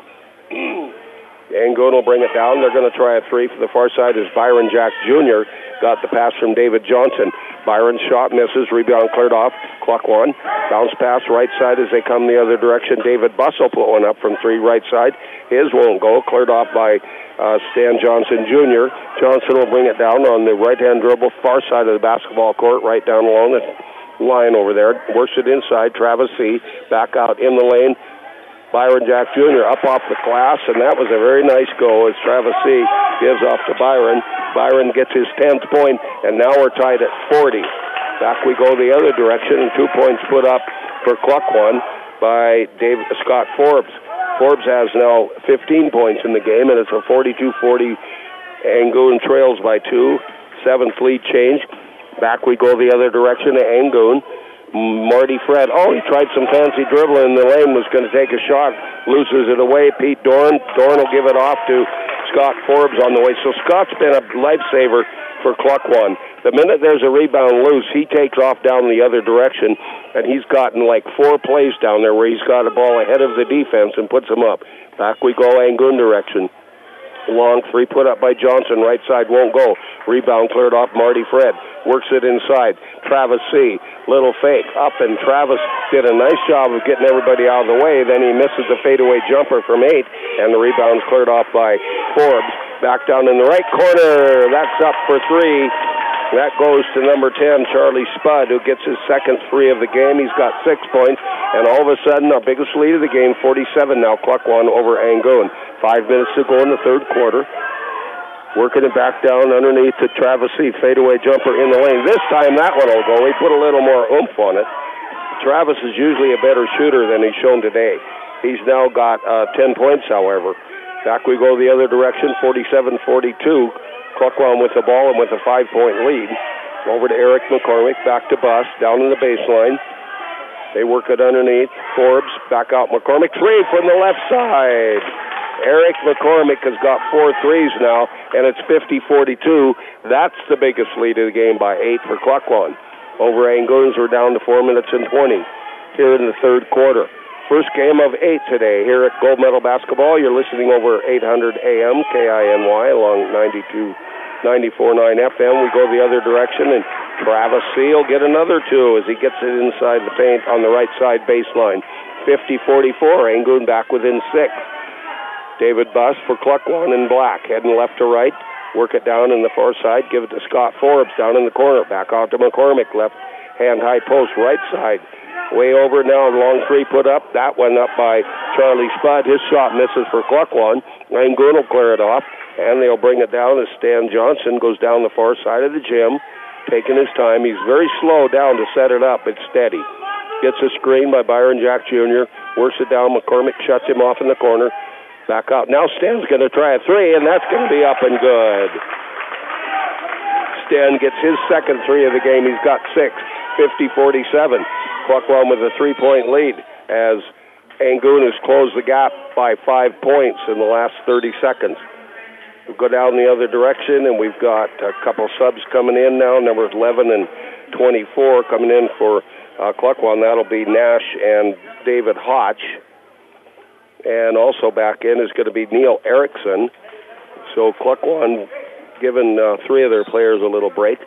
Angoon will bring it down. They're going to try a three for the far side as Byron Jack Junior got the pass from David Johnson. Byron's shot misses. Rebound cleared off. Cluckwan. Bounce pass right side as they come the other direction. David Buss will put one up from three right side. His won't go. Cleared off by uh, Stan Johnson Junior Johnson will bring it down on the right-hand dribble, far side of the basketball court, right down along the line over there. Works it inside. Travis C. back out in the lane. Byron Jack Junior up off the glass, and that was a very nice go as Travis C. gives off to Byron. Byron gets his tenth point, and now we're tied at forty. Back we go the other direction, and two points put up for Cluckwan by Dave, Scott Forbes. Forbes has now fifteen points in the game, and it's a forty-two forty. Angoon trails by two. Seventh lead change. Back we go the other direction to Angoon. Marty Fred, oh, he tried some fancy dribbling in the lane, was going to take a shot, loses it away. Pete Dorn, Dorn will give it off to Scott Forbes on the way. So Scott's been a lifesaver for Cluckwan. The minute there's a rebound loose, he takes off down the other direction, and he's gotten like four plays down there where he's got a ball ahead of the defense and puts them up. Back we go Angoon direction. Long three put up by Johnson. Right side won't go. Rebound cleared off Marty Fred. Works it inside. Travis C. Little fake. Up, and Travis did a nice job of getting everybody out of the way. Then he misses a fadeaway jumper from eight, and the rebound's cleared off by Forbes. Back down in the right corner. That's up for three. That goes to number ten, Charlie Spud, who gets his second three of the game. He's got six points, and all of a sudden, our biggest lead of the game, forty-seven now, Cluckwan over Angoon. Five minutes to go in the third quarter. Working it back down underneath to Travis C. Fadeaway jumper in the lane. This time, that one will go. He put a little more oomph on it. Travis is usually a better shooter than he's shown today. He's now got uh, ten points, however. Back we go the other direction, forty-seven forty-two. Cluckwan with the ball and with a five-point lead. Over to Eric McCormick, back to Buss, down in the baseline. They work it underneath. Forbes, back out McCormick. Three from the left side. Eric McCormick has got four threes now, and it's fifty forty-two. That's the biggest lead of the game by eight for Cluckwan. Over Angoons, we're down to four minutes and twenty here in the third quarter. First game of eight today here at Gold Medal Basketball. You're listening over eight hundred A M, K I N Y, along ninety-two, ninety-four point nine F M. We go the other direction, and Travis C. will get another two as he gets it inside the paint on the right side baseline. fifty forty-four, Angoon back within six. David Buss for Cluckwan in black, heading left to right. Work it down in the far side, give it to Scott Forbes down in the corner. Back out to McCormick, left hand high post, right side. Way over now, long three put up. That one up by Charlie Spud. His shot misses for Cluckwan. Angoon will clear it off, and they'll bring it down as Stan Johnson goes down the far side of the gym, taking his time. He's very slow down to set it up. It's steady. Gets a screen by Byron Jack Junior Works it down. McCormick shuts him off in the corner. Back out. Now Stan's going to try a three, and that's going to be up and good. Stan gets his second three of the game. He's got six. fifty forty-seven. Cluckwan with a three-point lead as Angoon has closed the gap by five points in the last thirty seconds. We'll go down the other direction, and we've got a couple subs coming in now, numbers eleven and twenty-four coming in for uh, Cluckwan. That'll be Nash and David Hotch. And also back in is going to be Neil Erickson. So Cluckwan giving uh, three of their players a little break.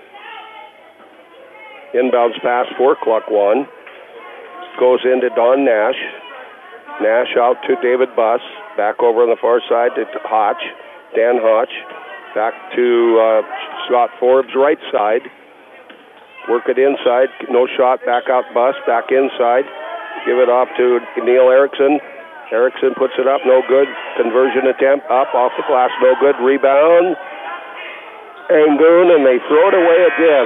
Inbounds pass for Cluckwan. Goes into Don Nash. Nash out to David Buss. Back over on the far side to Hotch. Dan Hotch. Back to uh, Scott Forbes' right side. Work it inside. No shot. Back out Buss. Back inside. Give it off to Neil Erickson. Erickson puts it up, no good. Conversion attempt up off the glass, no good. Rebound. Angoon, and they throw it away again.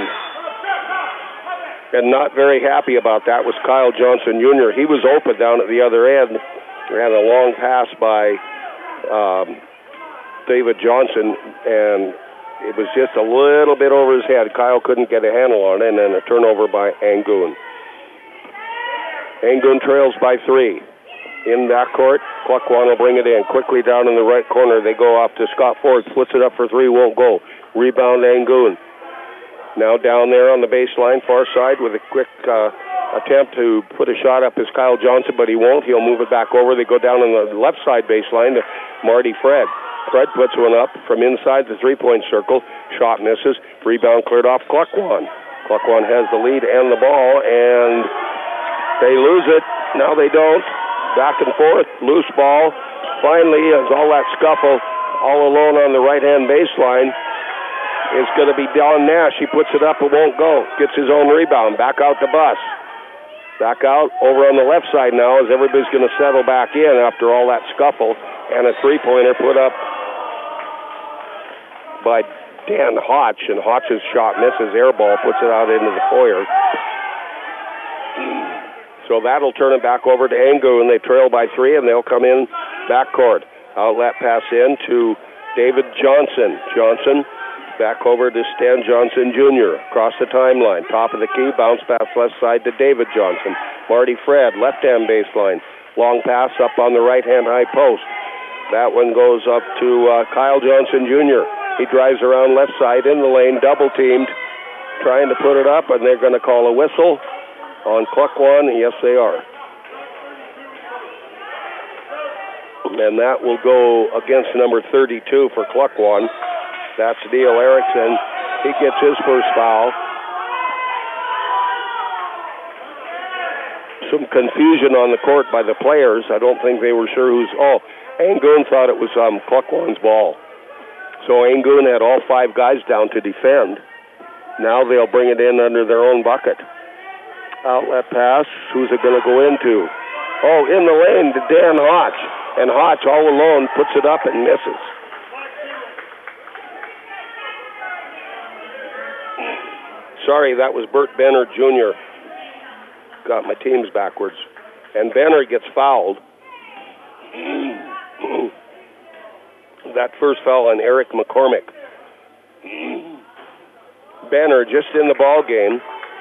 And not very happy about that was Kyle Johnson Junior He was open down at the other end. Ran a long pass by um, David Johnson, and it was just a little bit over his head. Kyle couldn't get a handle on it, and then a turnover by Angoon. Angoon trails by three. In backcourt, Kluckwan will bring it in. Quickly down in the right corner, they go off to Scott Ford. Puts it up for three, won't go. Rebound, Angoon. Now down there on the baseline, far side, with a quick uh, attempt to put a shot up is Kyle Johnson, but he won't. He'll move it back over. They go down on the left side baseline to Marty Fred. Fred puts one up from inside the three-point circle. Shot misses. Rebound cleared off Kluckwan. Kluckwan has the lead and the ball, and they lose it. Now they don't. Back and forth, loose ball. Finally, as all that scuffle, all alone on the right-hand baseline, is going to be Don Nash. He puts it up, it won't go. Gets his own rebound. Back out to Bus. Back out over on the left side now as everybody's going to settle back in after all that scuffle. And a three-pointer put up by Dan Hotch. And Hotch's shot misses. Air ball puts it out into the foyer. So that'll turn it back over to Angoon. They trail by three, and they'll come in backcourt. Outlet pass in to David Johnson. Johnson back over to Stan Johnson Junior Across the timeline. Top of the key, bounce pass left side to David Johnson. Marty Fred, left-hand baseline. Long pass up on the right-hand high post. That one goes up to uh, Kyle Johnson Junior He drives around left side in the lane, double-teamed, trying to put it up, and they're going to call a whistle on Kluckwan. Yes, they are. And that will go against number thirty-two for Kluckwan. That's Neil Erickson. He gets his first foul. Some confusion on the court by the players. I don't think they were sure who's... Oh, Angoon thought it was um, Kluckwan's ball. So Angoon had all five guys down to defend. Now they'll bring it in under their own bucket. Outlet pass. Who's it going to go into? Oh, in the lane to Dan Hotch. And Hotch, all alone, puts it up and misses. Sorry, that was Bert Benner Junior Got my teams backwards. And Benner gets fouled. That first foul on Eric McCormick. Benner just in the ball game.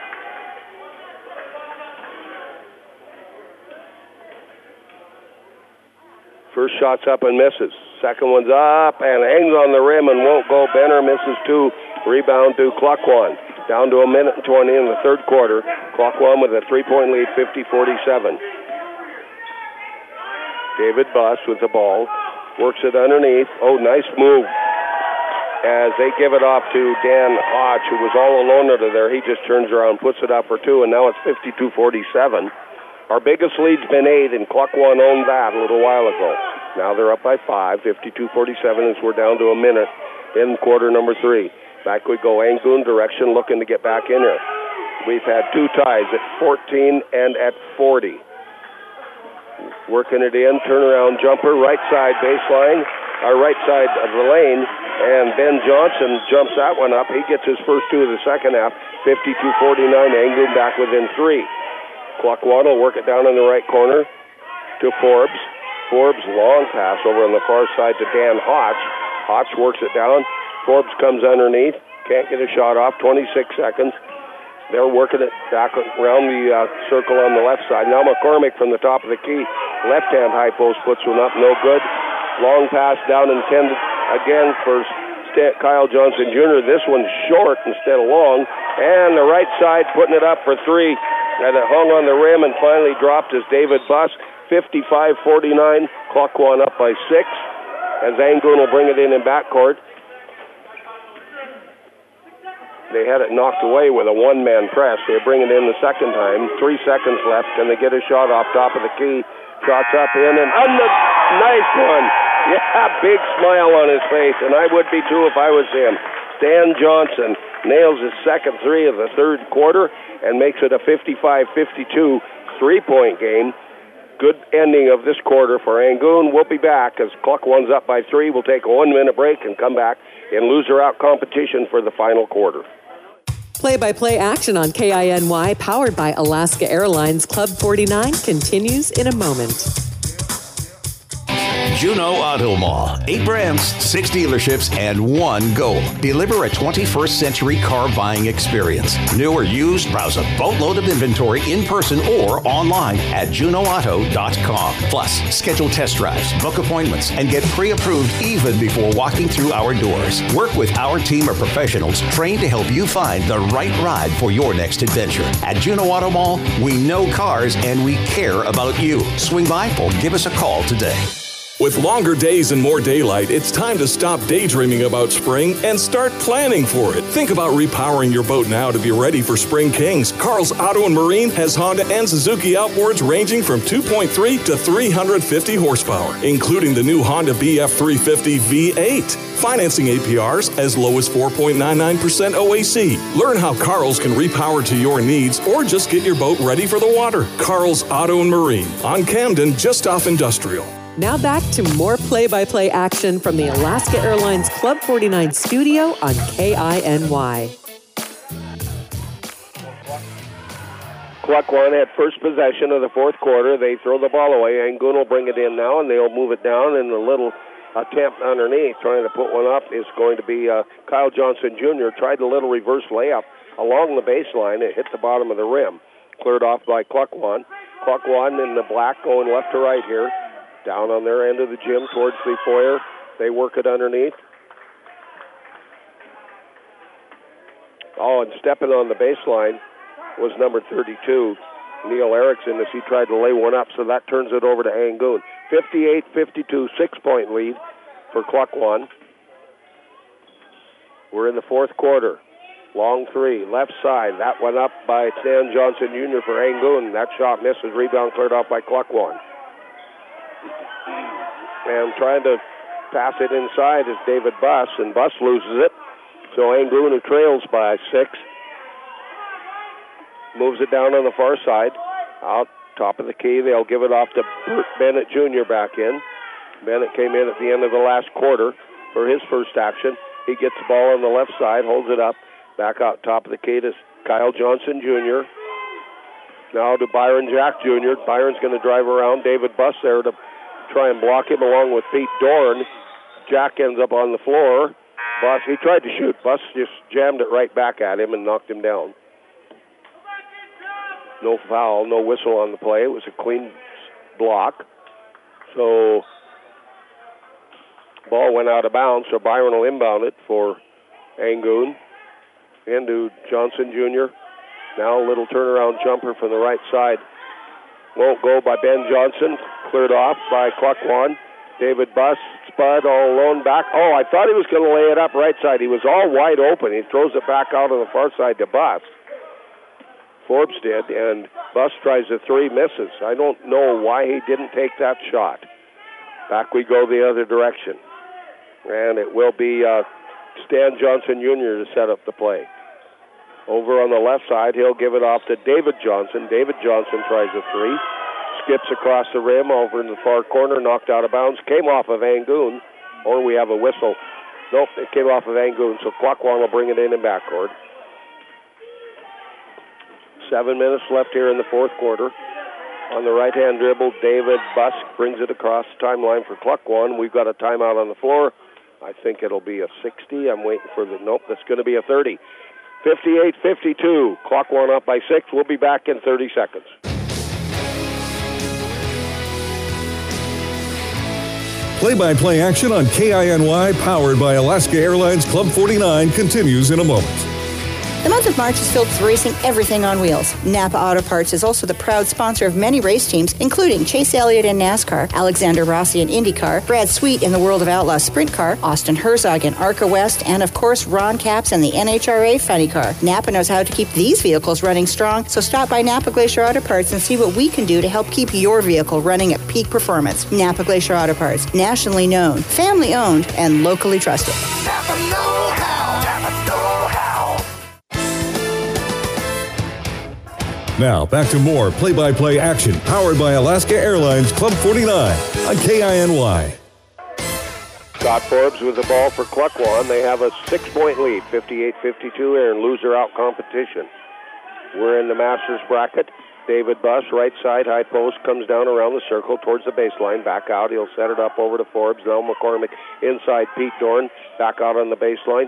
First shot's up and misses. Second one's up and hangs on the rim and won't go. Benner misses two. Rebound to Kluckwan. Down to a minute and twenty in the third quarter. Kluckwan with a three-point lead, fifty forty-seven. David Buss with the ball. Works it underneath. Oh, nice move. As they give it off to Dan Hotch, who was all alone under there. He just turns around, puts it up for two, and now it's fifty-two forty-seven. Our biggest lead's been eight, and Kluckwan owned that a little while ago. Now they're up by five, fifty-two forty-seven, as we're down to a minute in quarter number three. Back we go, Angoon direction, looking to get back in here. We've had two ties at fourteen and at forty. Working it in, turnaround jumper, right side baseline, our right side of the lane, and Ben Johnson jumps that one up. He gets his first two of the second half, fifty-two forty-nine, Angoon back within three. Kluckwan will work it down in the right corner to Forbes. Forbes, long pass over on the far side to Dan Hotch. Hotch works it down. Forbes comes underneath. Can't get a shot off. twenty-six seconds. They're working it back around the uh, circle on the left side. Now McCormick from the top of the key. Left-hand high post puts one up. No good. Long pass down intended again for St- Kyle Johnson Junior This one's short instead of long. And the right side putting it up for three. And it hung on the rim and finally dropped as David Buss. fifty-five forty-nine. Kluckwan up by six. As Angoon will bring it in in backcourt. They had it knocked away with a one-man press. They bring it in the second time. Three seconds left. Can they get a shot off top of the key? Shots up in and under. Nice one. Yeah, big smile on his face, and I would be too if I was him. Stan Johnson nails his second three of the third quarter and makes it a fifty-five fifty-two three-point game. good ending of this quarter for Angoon. We'll be back as Cluck One's up by three. We'll take a one-minute break and come back in loser-out competition for the final quarter. Play-by-play action on K I N Y, powered by Alaska Airlines Club forty-nine, continues in a moment. Juno Auto Mall. Eight brands, six dealerships, and one goal. Deliver a twenty-first century car buying experience. New or used, browse a boatload of inventory in person or online at juno auto dot com. Plus, schedule test drives, book appointments, and get pre-approved even before walking through our doors. Work with our team of professionals trained to help you find the right ride for your next adventure. At Juno Auto Mall, we know cars and we care about you. Swing by or give us a call today. With longer days and more daylight, it's time to stop daydreaming about spring and start planning for it. Think about repowering your boat now to be ready for Spring Kings. Carl's Auto and Marine has Honda and Suzuki outboards ranging from two point three to three hundred fifty horsepower, including the new Honda B F three fifty V eight. Financing A P Rs as low as four point nine nine percent O A C. Learn how Carl's can repower to your needs or just get your boat ready for the water. Carl's Auto and Marine on Camden, just off Industrial. Now back to more play-by-play action from the Alaska Airlines Club forty-nine studio on K I N Y. Cluck One had first possession of the fourth quarter. They throw the ball away. Angoon will bring it in now, and they'll move it down, and a little attempt underneath, trying to put one up, is going to be uh, Kyle Johnson Junior Tried a little reverse layup along the baseline. It hit the bottom of the rim. Cleared off by Cluck One. Cluck One in the black going left to right here. Down on their end of the gym towards the foyer. They work it underneath. Oh, and stepping on the baseline was number thirty-two, Neil Erickson, as he tried to lay one up, so that turns it over to Angoon. fifty-eight fifty-two, six-point lead for Cluck One. We're in the fourth quarter. Long three, left side. That one up by Stan Johnson Junior for Angoon. That shot misses. Rebound cleared off by Cluck One. And trying to pass it inside is David Buss, and Buss loses it. So Angoon, who trails by six, moves it down on the far side. Out top of the key, they'll give it off to Bert Bennett Junior back in. Bennett came in at the end of the last quarter for his first action. He gets the ball on the left side, holds it up. Back out top of the key to Kyle Johnson Junior Now to Byron Jack Junior Byron's going to drive around. David Buss there to try and block him along with Pete Dorn. Jack ends up on the floor. Buss, he tried to shoot. Buss just jammed it right back at him and knocked him down. No foul, no whistle on the play. It was a clean block. So ball went out of bounds, so Byron will inbound it for Angoon. Into Johnson Junior Now a little turnaround jumper from the right side. Won't go by Ben Johnson. Cleared off by Cluck One. David Buss, Spud all alone back. Oh, I thought he was going to lay it up right side. He was all wide open. He throws it back out on the far side to Buss. Forbes did, and Buss tries a three, misses. I don't know why he didn't take that shot. Back we go the other direction. And it will be uh, Stan Johnson Junior to set up the play. Over on the left side, he'll give it off to David Johnson. David Johnson tries a three. Skips across the rim over in the far corner, knocked out of bounds. Came off of Angoon, or we have a whistle. Nope, it came off of Angoon, so Cluck One will bring it in in backcourt. Seven minutes left here in the fourth quarter. On the right-hand dribble, David Buss brings it across the timeline for Cluck One. We've got a timeout on the floor. I think it'll be a sixty. I'm waiting for the, nope, that's going to be a thirty. fifty-eight fifty-two. Cluck One up by six. We'll be back in thirty seconds. Play-by-play action on K I N Y, powered by Alaska Airlines Club forty-nine, continues in a moment. The month of March is filled with racing everything on wheels. Napa Auto Parts is also the proud sponsor of many race teams, including Chase Elliott in NASCAR, Alexander Rossi in IndyCar, Brad Sweet in the World of Outlaws Sprint Car, Austin Herzog in ARCA West, and of course Ron Capps in the N H R A Funny Car. Napa knows how to keep these vehicles running strong, so stop by Napa Glacier Auto Parts and see what we can do to help keep your vehicle running at peak performance. Napa Glacier Auto Parts, nationally known, family owned, and locally trusted. Napa know-how. Napa know-how. Now, back to more play-by-play action powered by Alaska Airlines Club forty-nine on K I N Y. Scott Forbes with the ball for Klukwan. They have a six-point lead, fifty-eight fifty-two here in loser-out competition. We're in the Masters bracket. David Buss, right side, high post, comes down around the circle towards the baseline. Back out. He'll set it up over to Forbes. Now McCormick inside Pete Dorn. Back out on the baseline.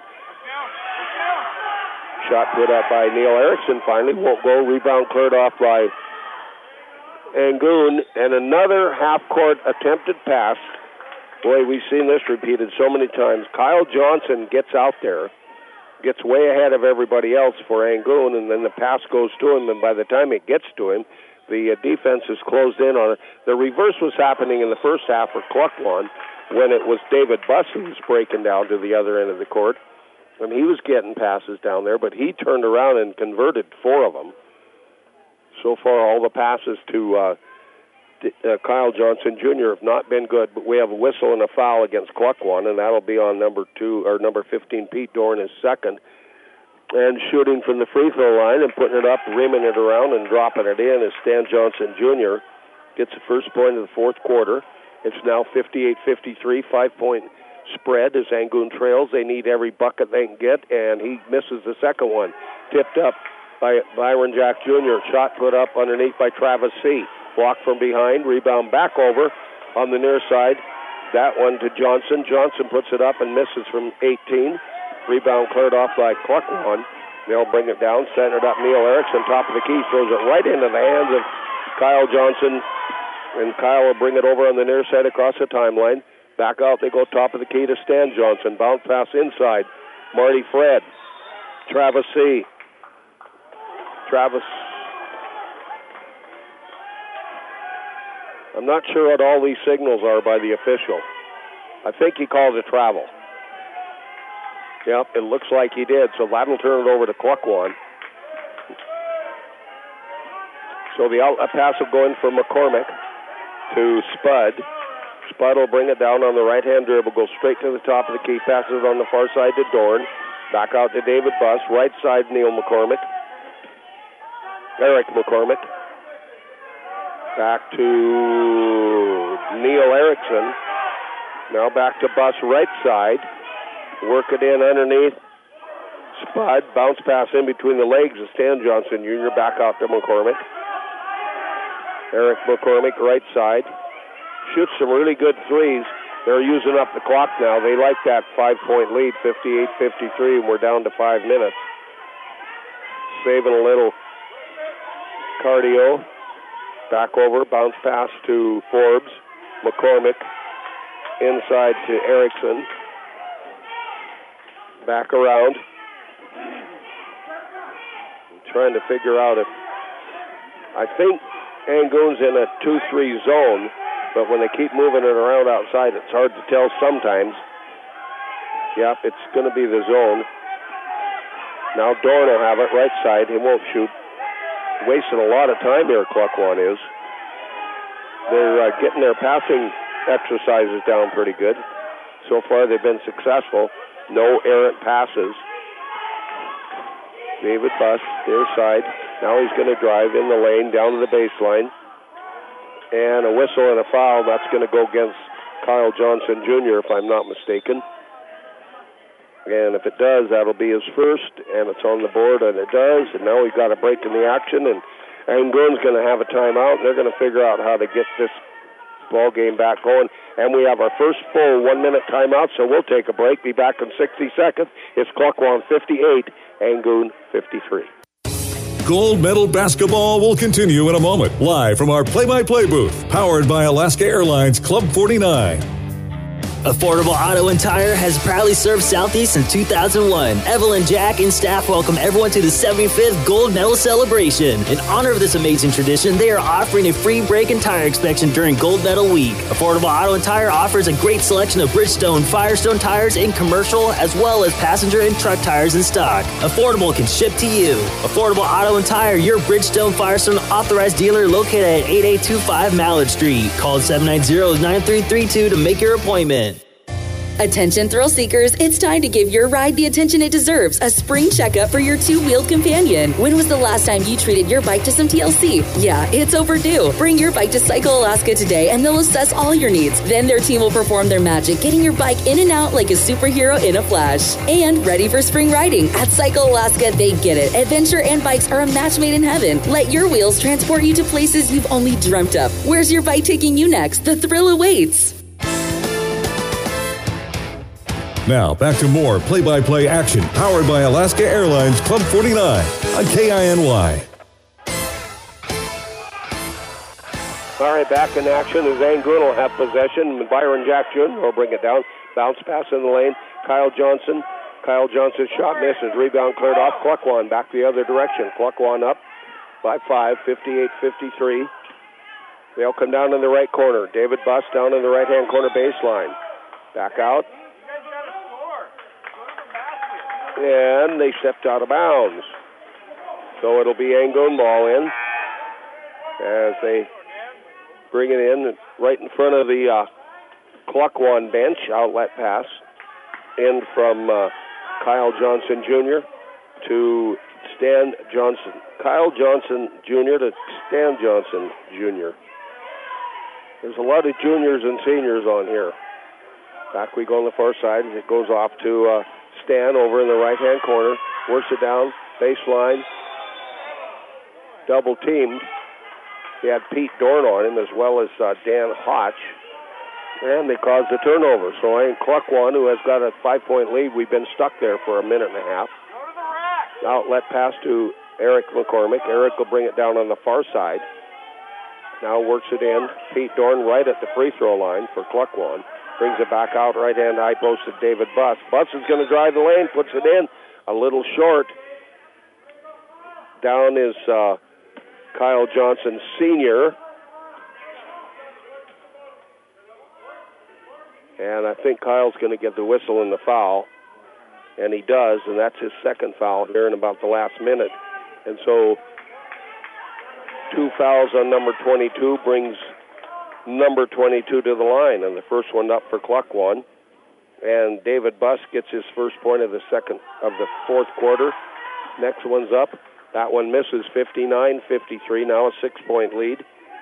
Shot put up by Neil Erickson. Finally won't go. Rebound cleared off by Angoon. And another half-court attempted pass. Boy, we've seen this repeated so many times. Kyle Johnson gets out there, gets way ahead of everybody else for Angoon, and then the pass goes to him, and by the time it gets to him, the uh, defense is closed in on it. The reverse was happening in the first half for Klukwan when it was David Buss who was breaking down to the other end of the court, and he was getting passes down there, but he turned around and converted four of them. So far, all the passes to uh, uh, Kyle Johnson Junior have not been good, but we have a whistle and a foul against Klukwan, and that'll be on number two or number fifteen, Pete Dorn, is second. And shooting from the free throw line and putting it up, rimming it around and dropping it in is Stan Johnson Junior Gets the first point of the fourth quarter. It's now fifty-eight fifty-three, five-point spread as Angoon trails. They need every bucket they can get, and he misses the second one. Tipped up by Byron Jack Junior Shot put up underneath by Travis C. Blocked from behind, rebound back over on the near side. That one to Johnson. Johnson puts it up and misses from eighteen. Rebound cleared off by Klukwan. They'll bring it down, setting it up. Neil Erickson, top of the key, throws it right into the hands of Kyle Johnson. And Kyle will bring it over on the near side across the timeline. Back out, they go top of the key to Stan Johnson. Bounce pass inside. Marty Fred. Travis C. Travis. I'm not sure what all these signals are by the official. I think he calls it travel. Yep, it looks like he did, so that'll turn it over to Klukwan. So the outlet pass will go in from McCormick to Spud. Spud will bring it down on the right-hand dribble, go straight to the top of the key, passes it on the far side to Dorn. Back out to David Buss, right side Neil McCormick. Eric McCormick. Back to Neil Erickson. Now back to Buss, right side. Work it in underneath. Spud, bounce pass in between the legs of Stan Johnson Junior Back out to McCormick. Eric McCormick, right side. Shoots some really good threes. They're using up the clock now. They like that five-point lead, fifty-eight fifty-three, and we're down to five minutes. Saving a little cardio. Back over, bounce pass to Forbes. McCormick inside to Erickson. Back around. I'm trying to figure out if... I think Angoon's in a two three zone, but when they keep moving it around outside, it's hard to tell sometimes. Yep, it's going to be the zone. Now Dorn will have it, right side. He won't shoot. Wasting a lot of time here, Klukwan is. They're uh, getting their passing exercises down pretty good. So far, they've been successful. No errant passes. David Buss, near side. Now he's going to drive in the lane, down to the baseline. And a whistle and a foul. That's going to go against Kyle Johnson Junior, if I'm not mistaken. And if it does, that'll be his first, and it's on the board, and it does. And now we've got a break in the action, and Angoon's going to have a timeout, and they're going to figure out how to get this ball game back going. And we have our first full one-minute timeout, so we'll take a break. Be back in sixty seconds. It's Klukwan fifty-eight, Angoon fifty-three. Gold medal basketball will continue in a moment, live from our play-by-play booth, powered by Alaska Airlines Club forty-nine. Affordable Auto and Tire has proudly served Southeast since two thousand one. Evelyn, Jack, and staff welcome everyone to the seventy-fifth Gold Medal celebration. In honor of this amazing tradition, they are offering a free brake and tire inspection during Gold Medal Week. Affordable Auto and Tire offers a great selection of Bridgestone, Firestone tires in commercial, as well as passenger and truck tires in stock. Affordable can ship to you. Affordable Auto and Tire, your Bridgestone, Firestone authorized dealer located at eighty-eight twenty-five Mallard Street. Call seven nine zero, nine three three two to make your appointment. Attention thrill seekers, it's time to give your ride the attention it deserves. A spring checkup for your two-wheeled companion. When was the last time you treated your bike to some T L C? Yeah, it's overdue. Bring your bike to Cycle Alaska today and they'll assess all your needs. Then their team will perform their magic, getting your bike in and out like a superhero in a flash. And ready for spring riding. At Cycle Alaska, they get it. Adventure and bikes are a match made in heaven. Let your wheels transport you to places you've only dreamt of. Where's your bike taking you next? The thrill awaits. Now, back to more play-by-play action powered by Alaska Airlines Club forty-nine on K I N Y. All right, back in action as Angoon will have possession. Byron Jack Junior will bring it down. Bounce pass in the lane. Kyle Johnson. Kyle Johnson's shot misses. Rebound cleared off. Cluckwan back the other direction. Cluckwan up by five, fifty-eight fifty-three. They'll come down in the right corner. David Buss down in the right-hand corner baseline. Back out. And they stepped out of bounds. So it'll be Angoon ball in as they bring it in right in front of the uh, Cluckwan bench. Outlet pass in from uh, Kyle Johnson Junior to Stan Johnson. Kyle Johnson Junior to Stan Johnson Junior There's a lot of juniors and seniors on here. Back we go on the far side. It goes off to uh, Stan over in the right-hand corner. Works it down, baseline. Double teamed. He had Pete Dorn on him as well as uh, Dan Hotch. And they caused a turnover. So I think Cluckwan, who has got a five-point lead, we've been stuck there for a minute and a half. Outlet pass to Eric McCormick. Eric will bring it down on the far side. Now works it in. Pete Dorn right at the free throw line for Cluckwan. Brings it back out, right-hand high post to David Buss. Buss is going to drive the lane, puts it in. A little short. Down is uh, Kyle Johnson Senior And I think Kyle's going to get the whistle and the foul. And he does, and that's his second foul here in about the last minute. And so two fouls on number twenty-two brings number twenty-two to the line, and the first one up for Cluckwan. And David Buss gets his first point of the second of the fourth quarter. Next one's up. That one misses, fifty-nine fifty-three. Now a six-point lead.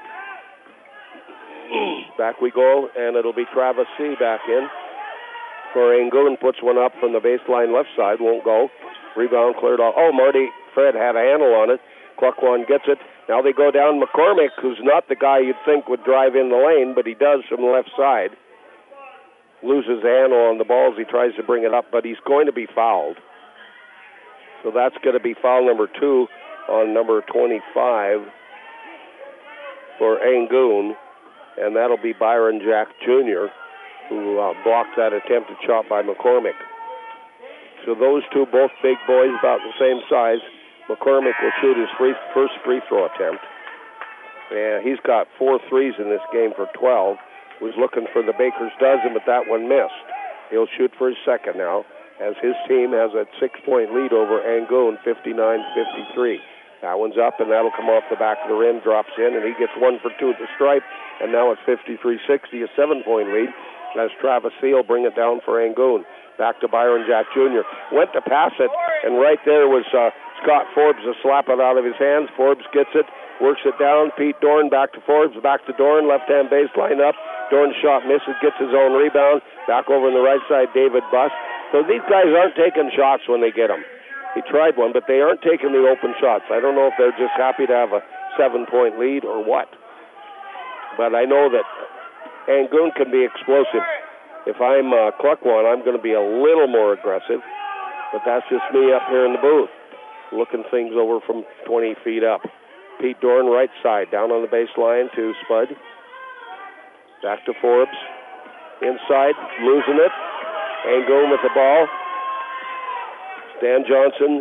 Back we go, and it'll be Travis C. back in. For Angoon puts one up from the baseline left side. Won't go. Rebound cleared off. Oh, Marty Fred had a handle on it. Cluckwan gets it. Now they go down McCormick, who's not the guy you'd think would drive in the lane, but he does from the left side. Loses the handle on the ball as he tries to bring it up, but he's going to be fouled. So that's going to be foul number two on number twenty-five for Angoon, and that'll be Byron Jack Junior, who uh, blocked that attempted shot by McCormick. So those two, both big boys, about the same size. McCormick will shoot his free, first free throw attempt. And he's got four threes in this game for twelve. Was looking for the Baker's dozen, but that one missed. He'll shoot for his second now, as his team has a six-point lead over Angoon, fifty-nine fifty-three. That one's up, and that'll come off the back of the rim, drops in, and he gets one for two at the stripe, and now it's fifty-three sixty, a seven-point lead, as Travis Seal bring it down for Angoon. Back to Byron Jack Junior Went to pass it, and right there was uh, Scott Forbes to slap it out of his hands. Forbes gets it, works it down. Pete Dorn back to Forbes, back to Dorn, left-hand baseline up. Dorn's shot misses, gets his own rebound. Back over on the right side, David Buss. So these guys aren't taking shots when they get them. He tried one, but they aren't taking the open shots. I don't know if they're just happy to have a seven-point lead or what. But I know that Angoon can be explosive. If I'm uh, Cluckwan, I'm going to be a little more aggressive. But that's just me up here in the booth, looking things over from twenty feet up. Pete Dorn, right side, down on the baseline to Spud. Back to Forbes. Inside, losing it. Angoon with the ball. Stan Johnson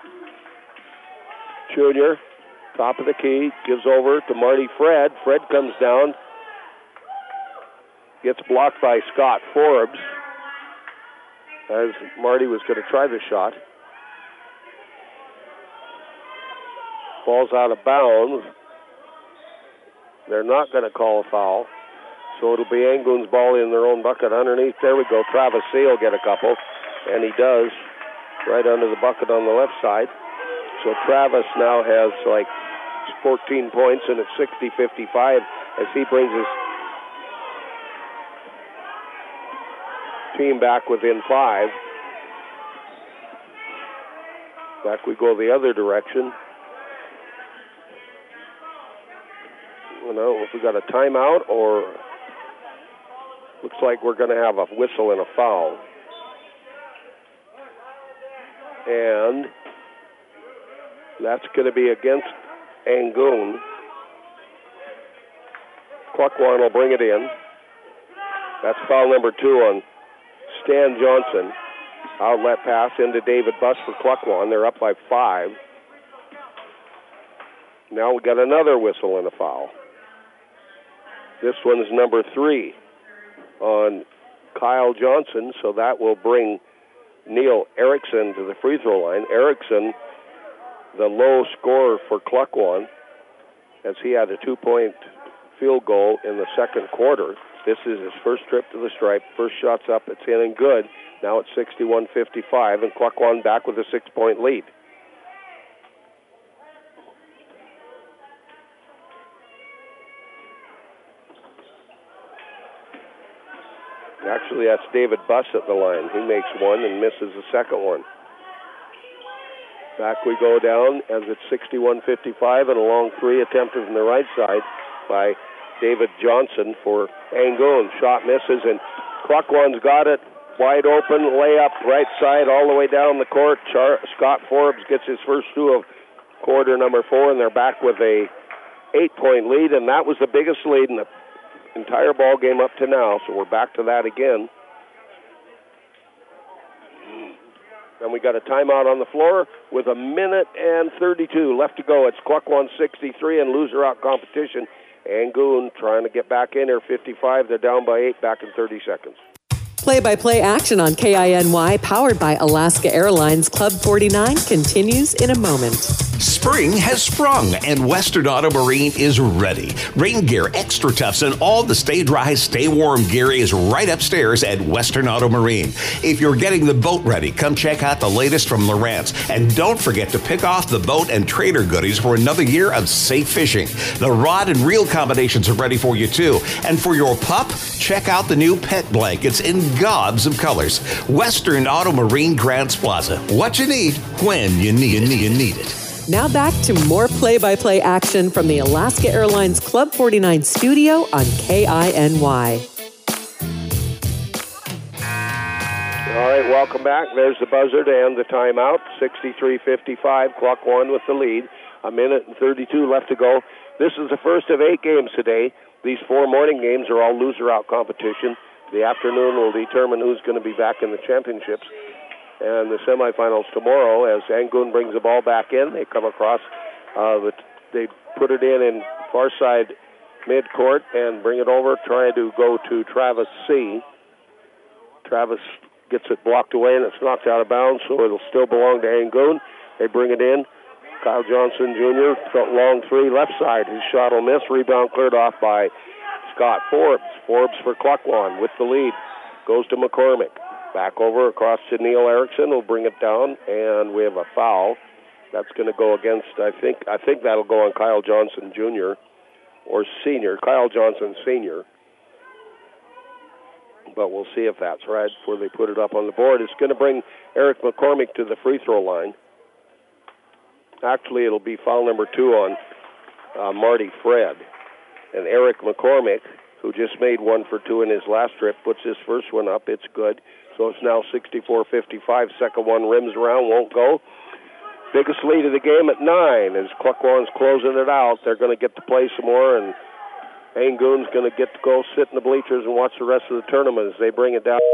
Junior, top of the key, gives over to Marty Fred. Fred comes down. Gets blocked by Scott Forbes as Marty was going to try the shot. Ball's out of bounds. They're not going to call a foul. So it'll be Angoon's ball in their own bucket underneath. There we go. Travis C. will get a couple, and he does, right under the bucket on the left side. So Travis now has like fourteen points, and it's sixty fifty-five as he brings his team back within five. Back we go the other direction. I don't know if we got a timeout or looks like we're going to have a whistle and a foul. And that's going to be against Angoon. Cluckwan will bring it in. That's foul number two on Stan Johnson. Outlet pass into David Buss for Cluckwan. They're up by five. Now we got another whistle and a foul. This one's number three on Kyle Johnson, so that will bring Neil Erickson to the free throw line. Erickson, the low scorer for Cluckwan, as he had a two-point field goal in the second quarter. This is his first trip to the stripe. First shot's up, it's in and good. Now it's sixty-one fifty-five, and Cluckwan back with a six-point lead. Actually, that's David Buss at the line. He makes one and misses the second one. Back we go down as it's sixty-one fifty-five, and a long three attempted from the right side by David Johnson for Angoon. Shot misses, and Cluckwan's got it. Wide open, layup, right side, all the way down the court. Char- Scott Forbes gets his first two of quarter number four, and they're back with a eight-point lead, and that was the biggest lead in the entire ball game up to now, so we're back to that again. And we got a timeout on the floor with a minute and thirty-two left to go. It's Cluckwan sixty-three and loser out competition. Angoon trying to get back in here, fifty-five. They're down by eight, back in thirty seconds. Play-by-play action on K I N Y, powered by Alaska Airlines Club forty-nine, continues in a moment. Spring has sprung, and Western Auto Marine is ready. Rain gear, extra toughs, and all the stay dry, stay warm gear is right upstairs at Western Auto Marine. If you're getting the boat ready, come check out the latest from Lowrance. And don't forget to pick off the boat and trailer goodies for another year of safe fishing. The rod and reel combinations are ready for you, too. And for your pup, check out the new pet blankets in gobs of colors. Western Auto Marine Grants Plaza. What you need, when you need it. You need it. Now back to more play-by-play action from the Alaska Airlines Club forty-nine studio on K I N Y. All right, welcome back. There's the buzzer to end the timeout. sixty-three fifty-five, Cluckwan with the lead. A minute and thirty-two left to go. This is the first of eight games today. These four morning games are all loser-out competition. The afternoon will determine who's going to be back in the championships. And the semifinals tomorrow, as Angoon brings the ball back in, they come across, uh, the, they put it in in far side midcourt and bring it over, try to go to Travis C. Travis gets it blocked away, and it's knocked out of bounds, so it'll still belong to Angoon. They bring it in. Kyle Johnson Junior, long three, left side. His shot will miss. Rebound cleared off by Scott Forbes. Forbes for Cluckwan with the lead. Goes to McCormick. Back over across to Neil Erickson. We'll bring it down, and we have a foul. That's going to go against, I think, I think that'll go on Kyle Johnson Junior or Senior. Kyle Johnson Senior. But we'll see if that's right before they put it up on the board. It's going to bring Eric McCormick to the free throw line. Actually, it'll be foul number two on uh, Marty Fred. And Eric McCormick, who just made one for two in his last trip, puts his first one up. It's good. So it's now sixty-four fifty-five. Second one rims around, won't go. Biggest lead of the game at nine as Cluckwan's closing it out. They're going to get to play some more, and Angoon's going to get to go sit in the bleachers and watch the rest of the tournament as they bring it down.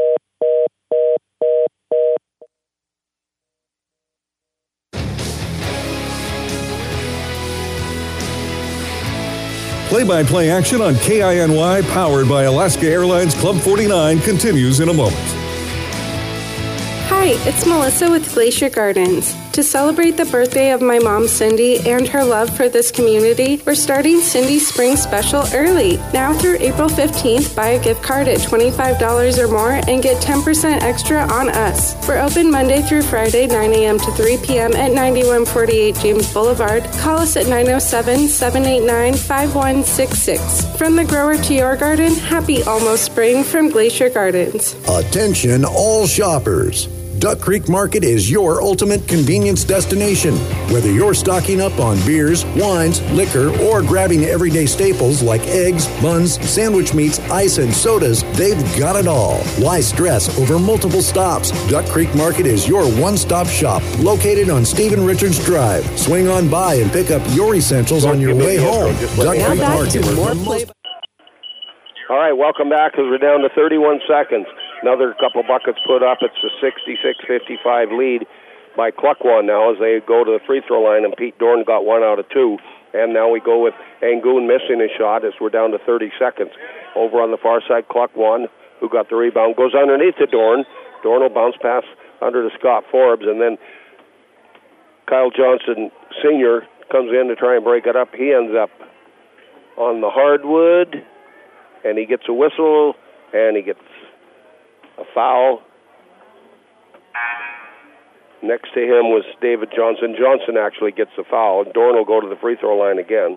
Play-by-play action on K I N Y, powered by Alaska Airlines Club forty-nine, continues in a moment. Hi, it's Melissa with Glacier Gardens. To celebrate the birthday of my mom, Cindy, and her love for this community, we're starting Cindy's Spring Special early. Now through April fifteenth, buy a gift card at twenty-five dollars or more and get ten percent extra on us. We're open Monday through Friday, nine a.m. to three p.m. at ninety-one forty-eight James Boulevard. Call us at nine oh seven, seven eight nine, five one six six. From the grower to your garden, happy almost spring from Glacier Gardens. Attention all shoppers. Duck Creek Market is your ultimate convenience destination. Whether you're stocking up on beers, wines, liquor, or grabbing everyday staples like eggs, buns, sandwich meats, ice, and sodas, they've got it all. Why stress over multiple stops? Duck Creek Market is your one-stop shop located on Stephen Richards Drive. Swing on by and pick up your essentials on your way home. Duck Creek Market. All right, welcome back as we're down to thirty-one seconds. Another couple buckets put up. It's a sixty-six fifty-five lead by Cluckwan now as they go to the free throw line, and Pete Dorn got one out of two. And now we go with Angoon missing a shot as we're down to thirty seconds. Over on the far side, Cluckwan, who got the rebound, goes underneath to Dorn. Dorn will bounce pass under to Scott Forbes, and then Kyle Johnson Senior comes in to try and break it up. He ends up on the hardwood, and he gets a whistle, and he gets a foul. Next to him was David Johnson. Johnson actually gets the foul, and Dorn will go to the free throw line again.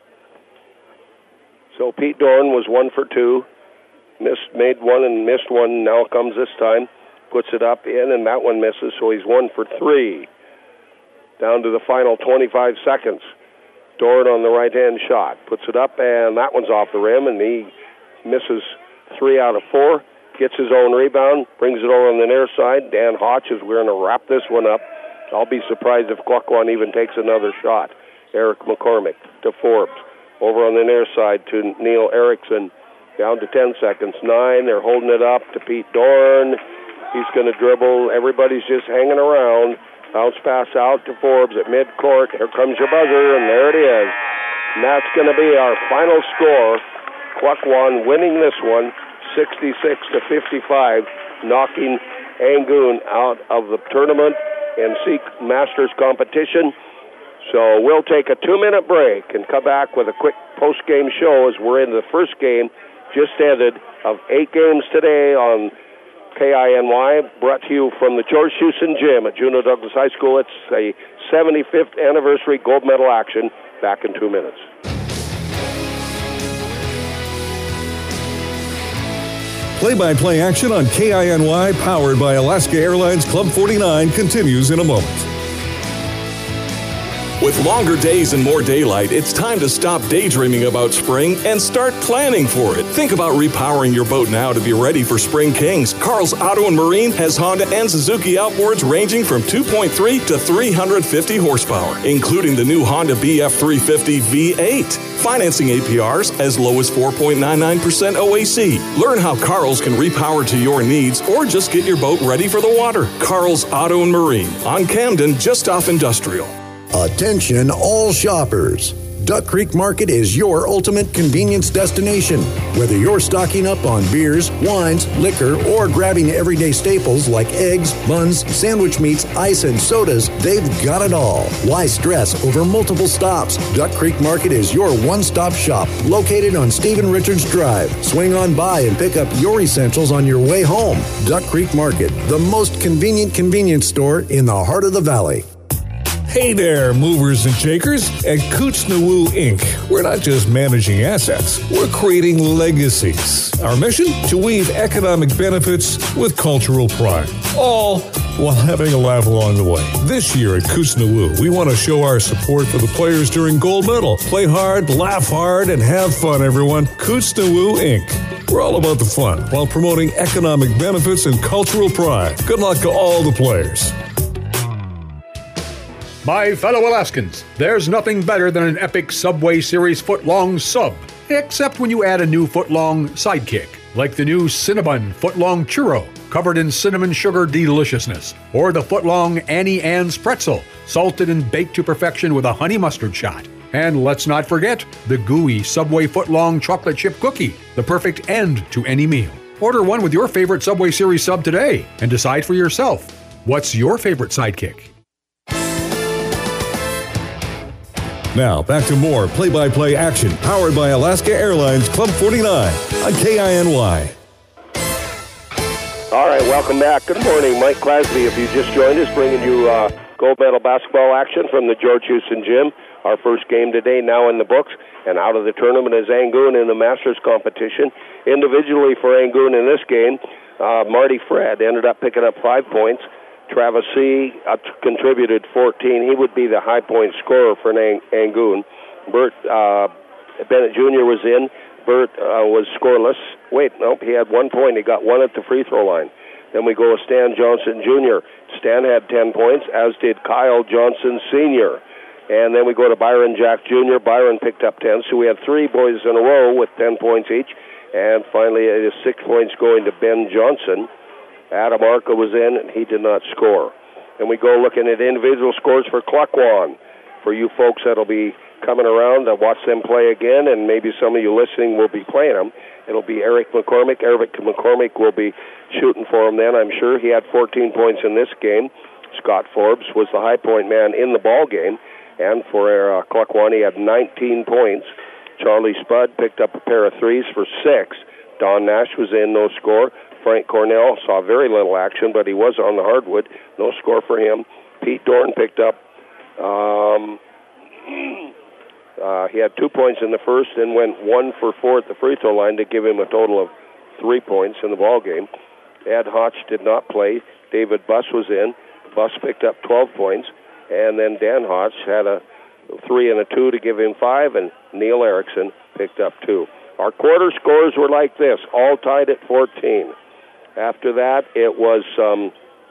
So Pete Dorn was one for two, missed, made one and missed one. Now comes this time, puts it up in, and that one misses, so he's one for three. Down to the final twenty-five seconds. Dorn on the right-hand shot, puts it up, and that one's off the rim, and he misses three out of four. Gets his own rebound, brings it over on the near side. Dan Hodge is we're going to wrap this one up. I'll be surprised if Cluckwan even takes another shot. Eric McCormick to Forbes. Over on the near side to Neil Erickson. Down to ten seconds. Nine. They're holding it up to Pete Dorn. He's going to dribble. Everybody's just hanging around. Bounce pass out to Forbes at midcourt. Here comes your buzzer, and there it is. And that's going to be our final score. Cluckwan winning this one, sixty-six to fifty-five, knocking Angoon out of the tournament and Seek Masters competition. So we'll take a two-minute break and come back with a quick post-game show as we're in the first game, just ended, of eight games today on K I N Y, brought to you from the George Houston Gym at Juneau Douglas High School. It's a seventy-fifth anniversary gold medal action. Back in two minutes. Play-by-play action on K I N Y, powered by Alaska Airlines Club forty-nine, continues in a moment. With longer days and more daylight, it's time to stop daydreaming about spring and start planning for it. Think about repowering your boat now to be ready for Spring Kings. Carl's Auto and Marine has Honda and Suzuki outboards ranging from two point three to three hundred fifty horsepower, including the new Honda B F three fifty V eight. Financing A P Rs as low as four point nine nine percent O A C. Learn how Carl's can repower to your needs or just get your boat ready for the water. Carl's Auto and Marine on Camden, just off Industrial. Attention all shoppers. Duck Creek Market is your ultimate convenience destination. Whether you're stocking up on beers, wines, liquor, or grabbing everyday staples like eggs, buns, sandwich meats, ice, and sodas, they've got it all. Why stress over multiple stops? Duck Creek Market is your one-stop shop located on Stephen Richards Drive. Swing on by and pick up your essentials on your way home. Duck Creek Market, the most convenient convenience store in the heart of the valley. Hey there, movers and shakers. At Kootznoowoo Incorporated, we're not just managing assets, we're creating legacies. Our mission? To weave economic benefits with cultural pride, all while having a laugh along the way. This year at Kootznoowoo, we want to show our support for the players during gold medal. Play hard, laugh hard, and have fun, everyone. Kootznoowoo Incorporated. We're all about the fun while promoting economic benefits and cultural pride. Good luck to all the players. My fellow Alaskans, there's nothing better than an epic Subway Series foot-long sub, except when you add a new foot-long sidekick, like the new Cinnabon foot-long churro, covered in cinnamon sugar deliciousness, or the foot-long Annie Ann's pretzel, salted and baked to perfection with a honey mustard shot. And let's not forget the gooey Subway foot-long chocolate chip cookie, the perfect end to any meal. Order one with your favorite Subway Series sub today and decide for yourself. What's your favorite sidekick? Now, back to more play-by-play action powered by Alaska Airlines Club forty-nine on K I N Y. All right, welcome back. Good morning. Mike Clasby, if you just joined us, bringing you uh, gold medal basketball action from the George Houston Gym. Our first game today now in the books, and out of the tournament is Angoon in the Masters competition. Individually for Angoon in this game, uh, Marty Fred ended up picking up five points. Travis C. Uh, contributed fourteen. He would be the high point scorer for Ang- Angoon. Bert uh, Bennett Junior was in. Bert uh, was scoreless. Wait, nope, he had one point. He got one at the free throw line. Then we go with Stan Johnson Junior Stan had ten points, as did Kyle Johnson Senior And then we go to Byron Jack Junior Byron picked up ten. So we had three boys in a row with ten points each. And finally, it is six points going to Ben Johnson. Adam Arca was in, and he did not score. And we go looking at individual scores for Klukwan. For you folks that'll be coming around to watch them play again, and maybe some of you listening will be playing them, it'll be Eric McCormick. Eric McCormick will be shooting for him then, I'm sure. He had fourteen points in this game. Scott Forbes was the high point man in the ball game. And for uh, Klukwan, he had nineteen points. Charlie Spud picked up a pair of threes for six. Don Nash was in, no score. Frank Cornell saw very little action, but he was on the hardwood. No score for him. Pete Dorn picked up. Um, uh, he had two points in the first and went one for four at the free throw line to give him a total of three points in the ball game. Ed Hotch did not play. David Buss was in. Buss picked up twelve points. And then Dan Hotch had a three and a two to give him five, and Neil Erickson picked up two. Our quarter scores were like this, all tied at fourteen. After that, it was um,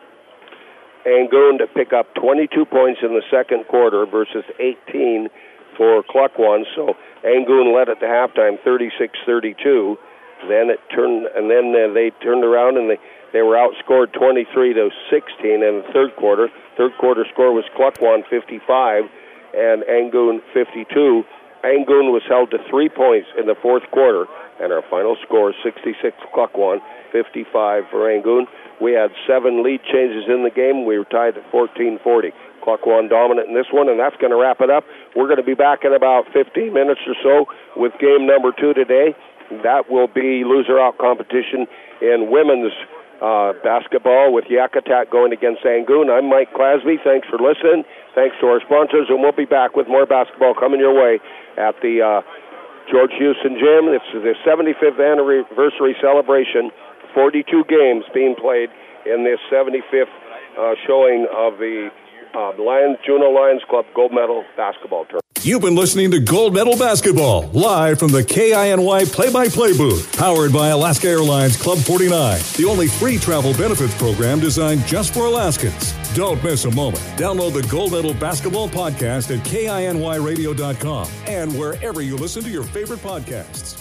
Angoon to pick up twenty-two points in the second quarter versus eighteen for Klukwan. So Angoon led at the halftime, thirty-six thirty-two. Then it turned, and then uh, they turned around and they, they were outscored twenty-three to sixteen in the third quarter. Third quarter score was Klukwan fifty-five and Angoon fifty-two. Angoon was held to three points in the fourth quarter, and our final score sixty-six Klukwan, fifty-five for Angoon. We had seven lead changes in the game. We were tied at fourteen forty. Klukwan dominant in this one, and that's going to wrap it up. We're going to be back in about fifteen minutes or so with game number two today. That will be loser-out competition in women's uh, basketball with Yakutat going against Angoon. I'm Mike Clasby. Thanks for listening. Thanks to our sponsors, and we'll be back with more basketball coming your way at the uh, George Houston Gym. It's the seventy-fifth anniversary celebration. forty-two games being played in this seventy-fifth uh, showing of the uh, Lions, Juneau Lions Club Gold Medal Basketball Tournament. You've been listening to Gold Medal Basketball, live from the K I N Y play-by-play booth, powered by Alaska Airlines Club forty-nine, the only free travel benefits program designed just for Alaskans. Don't miss a moment. Download the Gold Medal Basketball podcast at K I N Y radio dot com and wherever you listen to your favorite podcasts.